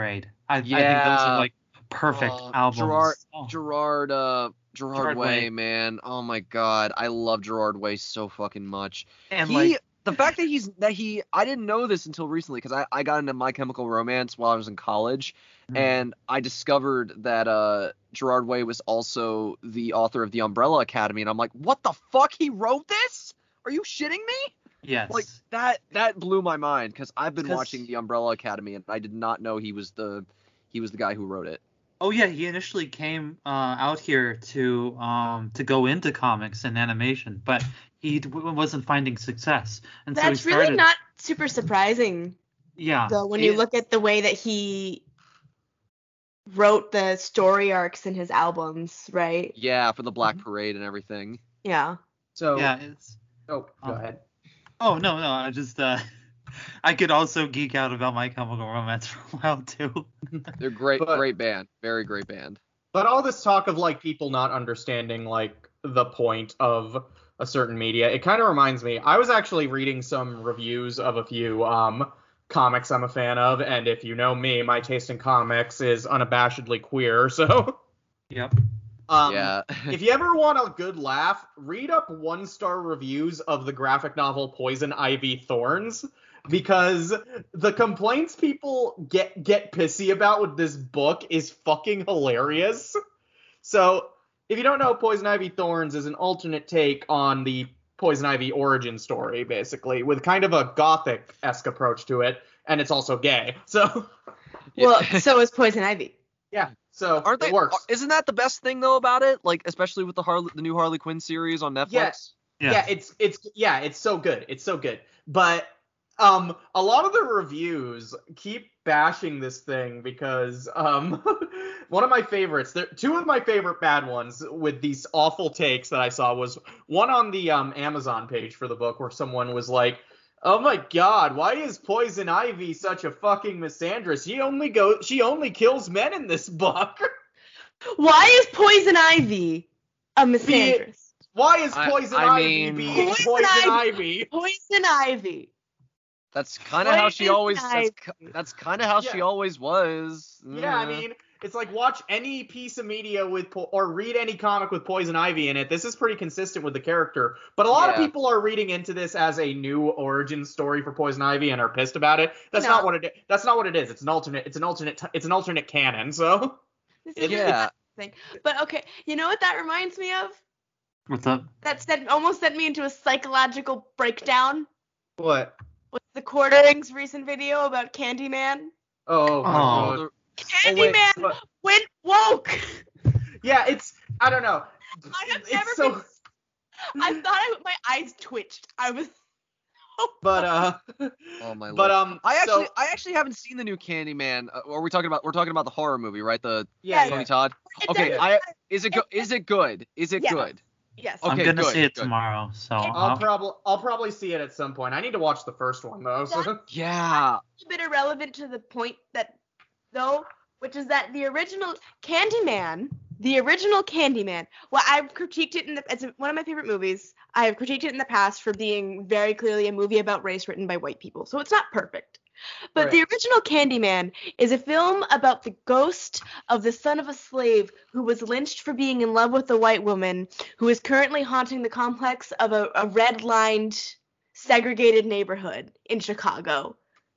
I, I think those Yeah. are like perfect Oh, albums. Gerard, Oh, Gerard, uh, Gerard, Gerard Way, Way. man. Oh my God, I love Gerard Way so fucking much. and he, like the fact that he's that he, I didn't know this until recently because I, I got into My Chemical Romance while I was in college, Hmm. and I discovered that uh Gerard Way was also the author of The Umbrella Academy, and I'm like, what the fuck? He wrote this? Are you shitting me? yes. Like that that blew my mind because I've been 'Cause- watching The Umbrella Academy and I did not know he was the he was the guy who wrote it. Oh yeah, he initially came uh, out here to um to go into comics and animation, but he d- wasn't finding success, and so he That's started. really not super surprising, Yeah. though, when you it- look at the way that he wrote the story arcs in his albums, right? Yeah, for the Black Mhm. Parade and everything. Yeah. So, Yeah, it's. oh, go um, ahead. Oh no, no, I just uh, I could also geek out about My Chemical Romance for a while too. They're great, But- great band, very great band. But all this talk of like people not understanding like the point of a certain media, it kind of reminds me. I was actually reading some reviews of a few um comics I'm a fan of, and if you know me, my taste in comics is unabashedly queer. So, Yep. um, Yeah. if you ever want a good laugh, read up one star reviews of the graphic novel Poison Ivy Thorns, because the complaints people get get pissy about with this book is fucking hilarious. So, if you don't know, Poison Ivy Thorns is an alternate take on the Poison Ivy origin story, basically, with kind of a gothic-esque approach to it, and it's also gay. So, Well, so is Poison Ivy. yeah, so Aren't they? it works. Isn't that the best thing though about it? Like especially with the Harley, the new Harley Quinn series on Netflix. Yes. Yeah. Yeah, it's it's yeah, it's so good. It's so good. But um a lot of the reviews keep bashing this thing because um one of my favorites, there two of my favorite bad ones with these awful takes that I saw was one on the um Amazon page for the book where someone was like, "Oh my god, why is Poison Ivy such a fucking misandrist? She only go she only kills men in this book." Why is Poison Ivy a misandrist? Why is I- Poison I Ivy mean- being Poison Poison Ivy- Ivy? Poison Ivy. That's kind of how she Poison always. That's, Ivy. ki- that's kind of how she Yeah. always was. Yeah, I Mm. mean, it's like watch any piece of media with po- or read any comic with Poison Ivy in it. This is pretty consistent with the character, but a lot of Yeah. people are reading into this as a new origin story for Poison Ivy and are pissed about it. That's No. not what it. That's not what it is. It's an alternate. It's an alternate. T- it's an alternate canon. So This is Yeah. thing. But okay, you know what that reminds me of? What's up? That sent almost sent me into a psychological breakdown. what? Was the Quartering's recent video about Candyman? Oh, my Oh. God. The- Candyman but- went woke. yeah, it's. I don't know. I have It's never so. been. I thought I, my eyes twitched. I was. But uh. Oh my But lord. um. I actually, so, I actually haven't seen the new Candyman. Uh, are we talking about? We're talking about the horror movie, right? The yeah, Yeah, Tony yeah. Todd. It Okay, doesn't I matter. is it go, is it good? Is it Yes. good? Yes. Okay, I'm gonna good, see it good. tomorrow, so I'll I'll I'll, probably I'll probably see it at some point. I need to watch the first one though. So. Yeah. A bit irrelevant to the point that though, which is that the original Candyman, the original Candyman. Well, I've critiqued it in the, it's one of my favorite movies. I have critiqued it in the past for being very clearly a movie about race written by white people. So it's not perfect. But Right. the original Candyman is a film about the ghost of the son of a slave who was lynched for being in love with a white woman who is currently haunting the complex of a, a red-lined, segregated neighborhood in Chicago.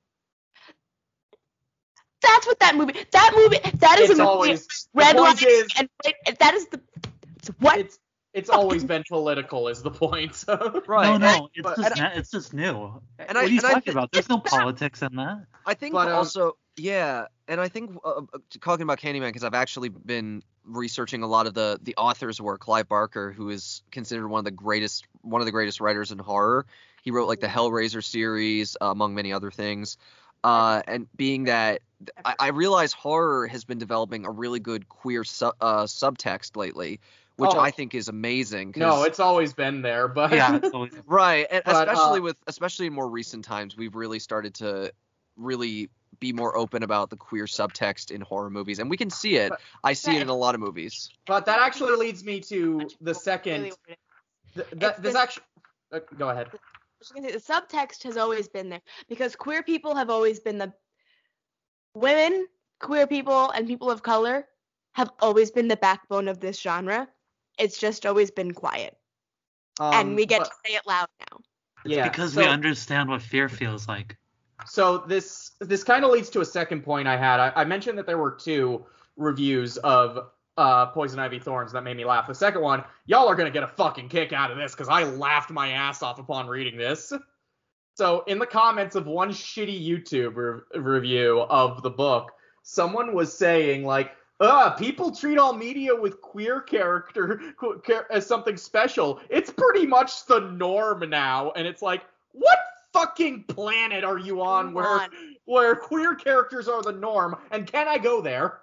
That's what that movie. That movie. That is It's a movie. always red the point lines is, and and that is the. It's what? it's it's always been political is the point. So. Right. no, and no, it's but- just and na- it's just new. and what I- are you and I talking thi- about? There's no politics in that. I think But, um, also, yeah, and I think uh, uh, talking about Candyman because I've actually been researching a lot of the the author's work. Clive Barker, who is considered one of the greatest one of the greatest writers in horror. He wrote like the Hellraiser series, uh, among many other things. Uh, and being that I, I realize horror has been developing a really good queer su- uh, subtext lately, which Oh. I think is amazing. 'cause- No, it's always been there, but Yeah, it's always, Right, and But, especially uh, with especially in more recent times, we've really started to really be more open about the queer subtext in horror movies, and we can see it. But- I see it in a lot of movies. but that actually leads me to the second. Really what it Th- It's that, this this- actually. Uh, go ahead. is. I was gonna say, the subtext has always been there because queer people have always been the women queer people and people of color have always been the backbone of this genre. It's just always been quiet. Um, and we get but- to say it loud now. It's yeah, because so- we understand what fear feels like. So this this kind of leads to a second point I had. I, I mentioned that there were two reviews of uh, Poison Ivy Thorns that made me laugh. The second one, y'all are gonna get a fucking kick out of this because I laughed my ass off upon reading this. So in the comments of one shitty YouTube re- review of the book, someone was saying like, "Uh, people treat all media with queer character qu- char- as something special. It's pretty much the norm now." And it's like, what fucking planet are you on Come where on. where queer characters are the norm? And can I go there?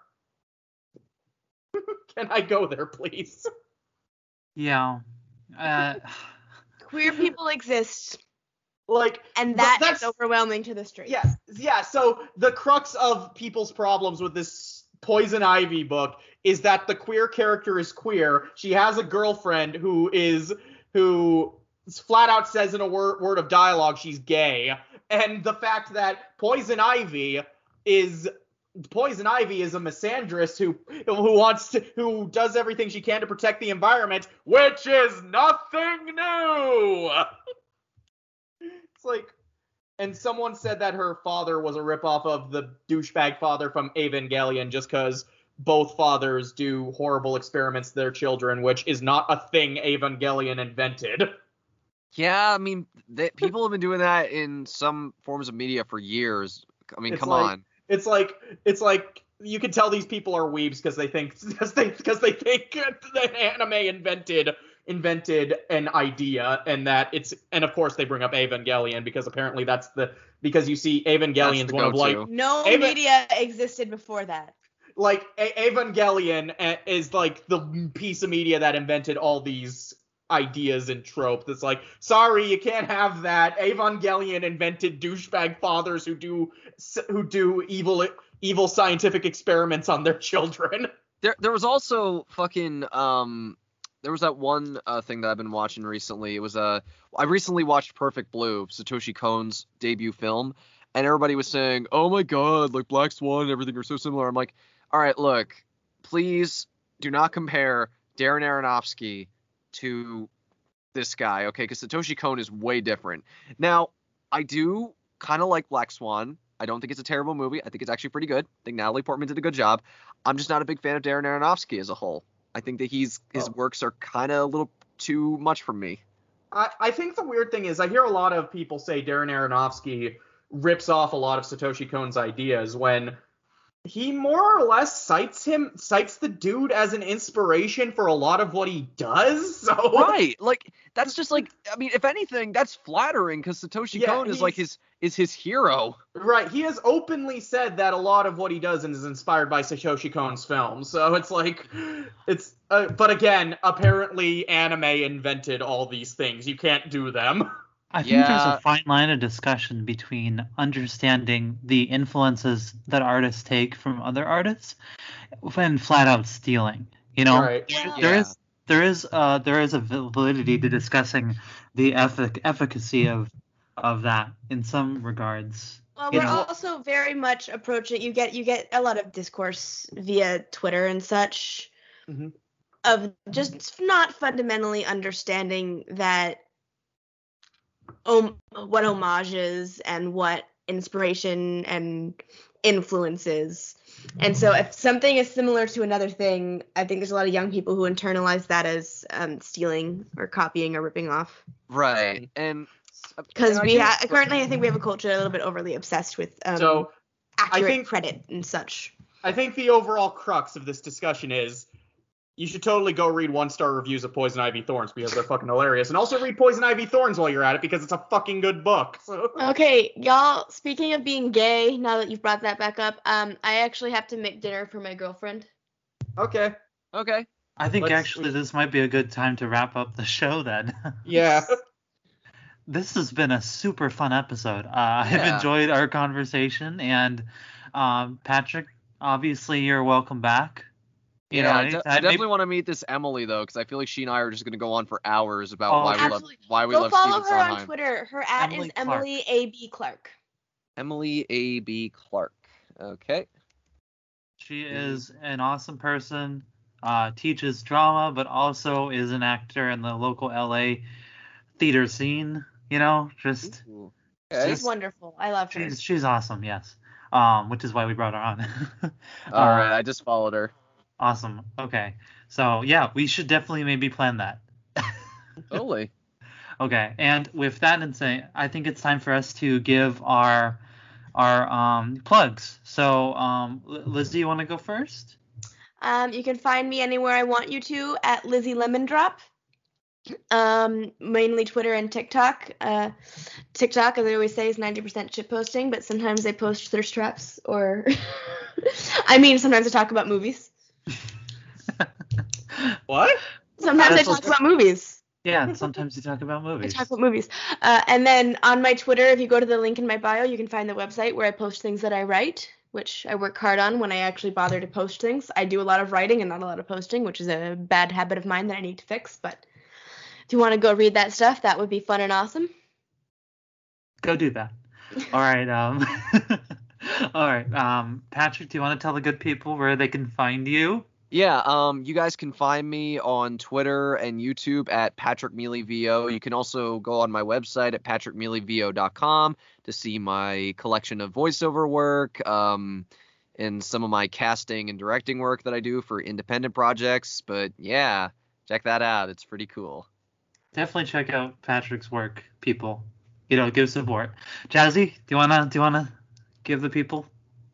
Can I go there, please? Yeah. Uh, Queer people exist, Like, and but that that's is overwhelming to the streets. yeah, yeah. So the crux of people's problems with this Poison Ivy book is that the queer character is queer. She has a girlfriend who is who flat out says in a word, word of dialogue she's gay, and the fact that Poison Ivy is Poison Ivy is a misandrist who who wants to who does everything she can to protect the environment, which is nothing new. It's like, and someone said that her father was a ripoff of the douchebag father from Evangelion just because both fathers do horrible experiments to their children, which is not a thing Evangelion invented. Yeah, I mean, they, people have been doing that in some forms of media for years. I mean, It's come like- on. It's like it's like you can tell these people are weebs because they think because they because they think that anime invented invented an idea and that it's and of course they bring up Evangelion because apparently that's the because you see Evangelion's the one of like go-to. No Ava- media existed before that. like A- Evangelion uh, is like the piece of media that invented all these ideas and tropes. It's like, sorry, you can't have that. Evangelion invented douchebag fathers who do who do evil evil scientific experiments on their children. There, there was also fucking um, there was that one uh, thing that I've been watching recently. It was uh, I recently watched Perfect Blue, Satoshi Kon's debut film, and everybody was saying, "Oh my god, like Black Swan and everything are so similar." I'm like, all right, look, please do not compare Darren Aronofsky to this guy, okay? Because Satoshi Kon is way different. Now, I do kind of like Black Swan. I don't think it's a terrible movie. I think it's actually pretty good. I think Natalie Portman did a good job. I'm just not a big fan of Darren Aronofsky as a whole. I think that he's his Oh. works are kind of a little too much for me. I, I think the weird thing is I hear a lot of people say Darren Aronofsky rips off a lot of Satoshi Kon's ideas when he more or less cites him cites the dude as an inspiration for a lot of what he does. So Right, like that's just like I mean, if anything, that's flattering because Satoshi Yeah, Kon is like he's- his is his hero. Right, he has openly said that a lot of what he does is inspired by Satoshi Kon's films. So it's like, it's, uh, but again, apparently anime invented all these things. You can't do them. I think there's Yeah. a fine line of discussion between understanding the influences that artists take from other artists and flat out stealing. You know, Right. Well, there Yeah. is there is uh there is a validity to discussing the effic- efficacy of of that in some regards. Well, You we're know. also very much approaching. You get you get a lot of discourse via Twitter and such Mhm. of just not fundamentally understanding that um, what homage is and what inspiration and influence is. And so if something is similar to another thing, I think there's a lot of young people who internalize that as um, stealing or copying or ripping off. Right, and Because and I we do- ha- currently, I think we have a culture a little bit overly obsessed with um, So accurate think- credit and such. I think the overall crux of this discussion is you should totally go read one-star reviews of Poison Ivy Thorns because they're fucking hilarious. And also read Poison Ivy Thorns while you're at it because it's a fucking good book. So. Okay, y'all, speaking of being gay, now that you've brought that back up, um, I actually have to make dinner for my girlfriend. Okay. okay. I think Let's- actually this might be a good time to wrap up the show then. Yeah. This has been a super fun episode. Uh, I've Yeah. enjoyed our conversation, and um, Patrick, obviously you're welcome back. You yeah, know, I, de- anytime- I definitely maybe- want to meet this Emily though, because I feel like she and I are just gonna go on for hours about Oh, why we love Absolutely. why we Go love follow Steven her Sondheim. on Twitter. Her at Emily is Clark. Emily A B Clark. Emily A B Clark. Okay. She is an awesome person. Uh, teaches drama, but also is an actor in the local L A theater scene. You know, just Ooh. She's Okay. just- wonderful. I love her. she's she's awesome. Yes. Um, which is why we brought her on. All Uh, right, I just followed her. Awesome. Okay. So yeah, we should definitely maybe plan that. Totally. Okay. And with that in saying, I think it's time for us to give our our um plugs. So um, L- Liz, do you want to go first? Um, you can find me anywhere I want you to at Lizzie Lemon Drop. Um, mainly Twitter and TikTok. Uh, TikTok, as I always say, is ninety percent shit posting, but sometimes I post thirst traps or, I mean, sometimes I talk about movies. What? Sometimes I That's talk also- about movies. Yeah. And sometimes you talk about I movies. talk about movies. Uh, and then on my Twitter, if you go to the link in my bio, you can find the website where I post things that I write, which I work hard on when I actually bother to post things. I do a lot of writing and not a lot of posting, which is a bad habit of mine that I need to fix. But if you want to go read that stuff, that would be fun and awesome. Go do that. All right. Um. All right. Um. Patrick, do you want to tell the good people where they can find you? Yeah, um, you guys can find me on Twitter and YouTube at Patrick Mealy V O. You can also go on my website at patrick mealy v o dot com to see my collection of voiceover work, um, and some of my casting and directing work that I do for independent projects. But yeah, check that out. It's pretty cool. Definitely check out Patrick's work, people. You know, give support. Jazzy, do you wanna do you wanna give the people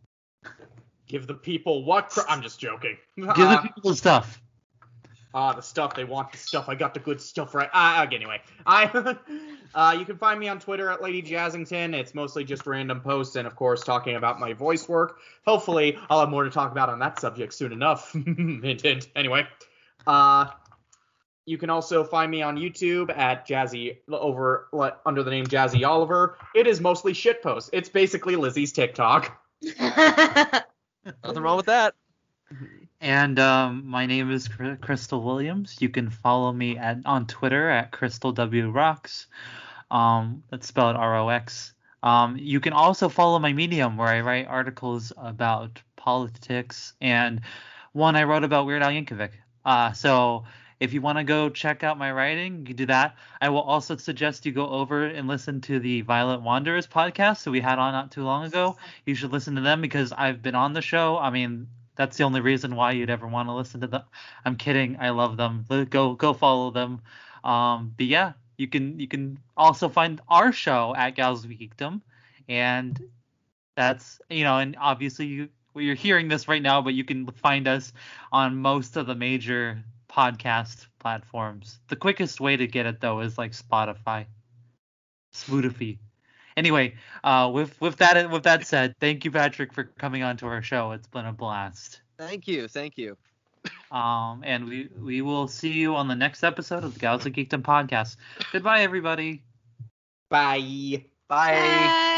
Give the people what? Cr- I'm just joking. give the Uh, people the stuff? Ah, the stuff they want, the stuff. I got the good stuff right. Ah, uh, anyway, I uh, you can find me on Twitter at Lady Jazzington. It's mostly just random posts and, of course, talking about my voice work. Hopefully, I'll have more to talk about on that subject soon enough. Hint, hint. Anyway, uh, you can also find me on YouTube at Jazzy over le- under the name Jazzy Oliver. It is mostly shit posts. It's basically Lizzie's TikTok. Nothing wrong with that. And um, my name is Cr- Crystal Williams. You can follow me at on Twitter at Crystal W Rocks. Um, that's spelled R O X. Um, you can also follow my Medium where I write articles about politics and one I wrote about Weird Al Yankovic. Uh, so if you want to go check out my writing, you can do that. I will also suggest you go over and listen to the Violent Wanderers podcast that we had on not too long ago. You should listen to them because I've been on the show. I mean, that's the only reason why you'd ever want to listen to them. I'm kidding. I love them. Go go follow them. Um, but yeah, you can you can also find our show at Gals of Geekdom, and that's you know, and obviously you well, you're hearing this right now, but you can find us on most of the major podcast platforms. The quickest way to get it though is like Spotify. Spotify. Anyway, uh, with with that with that said, thank you, Patrick, for coming on to our show. It's been a blast. Thank you. Thank you. Um, and we we will see you on the next episode of the Gals of Geekdom podcast. Goodbye, everybody. Bye. Bye. Bye.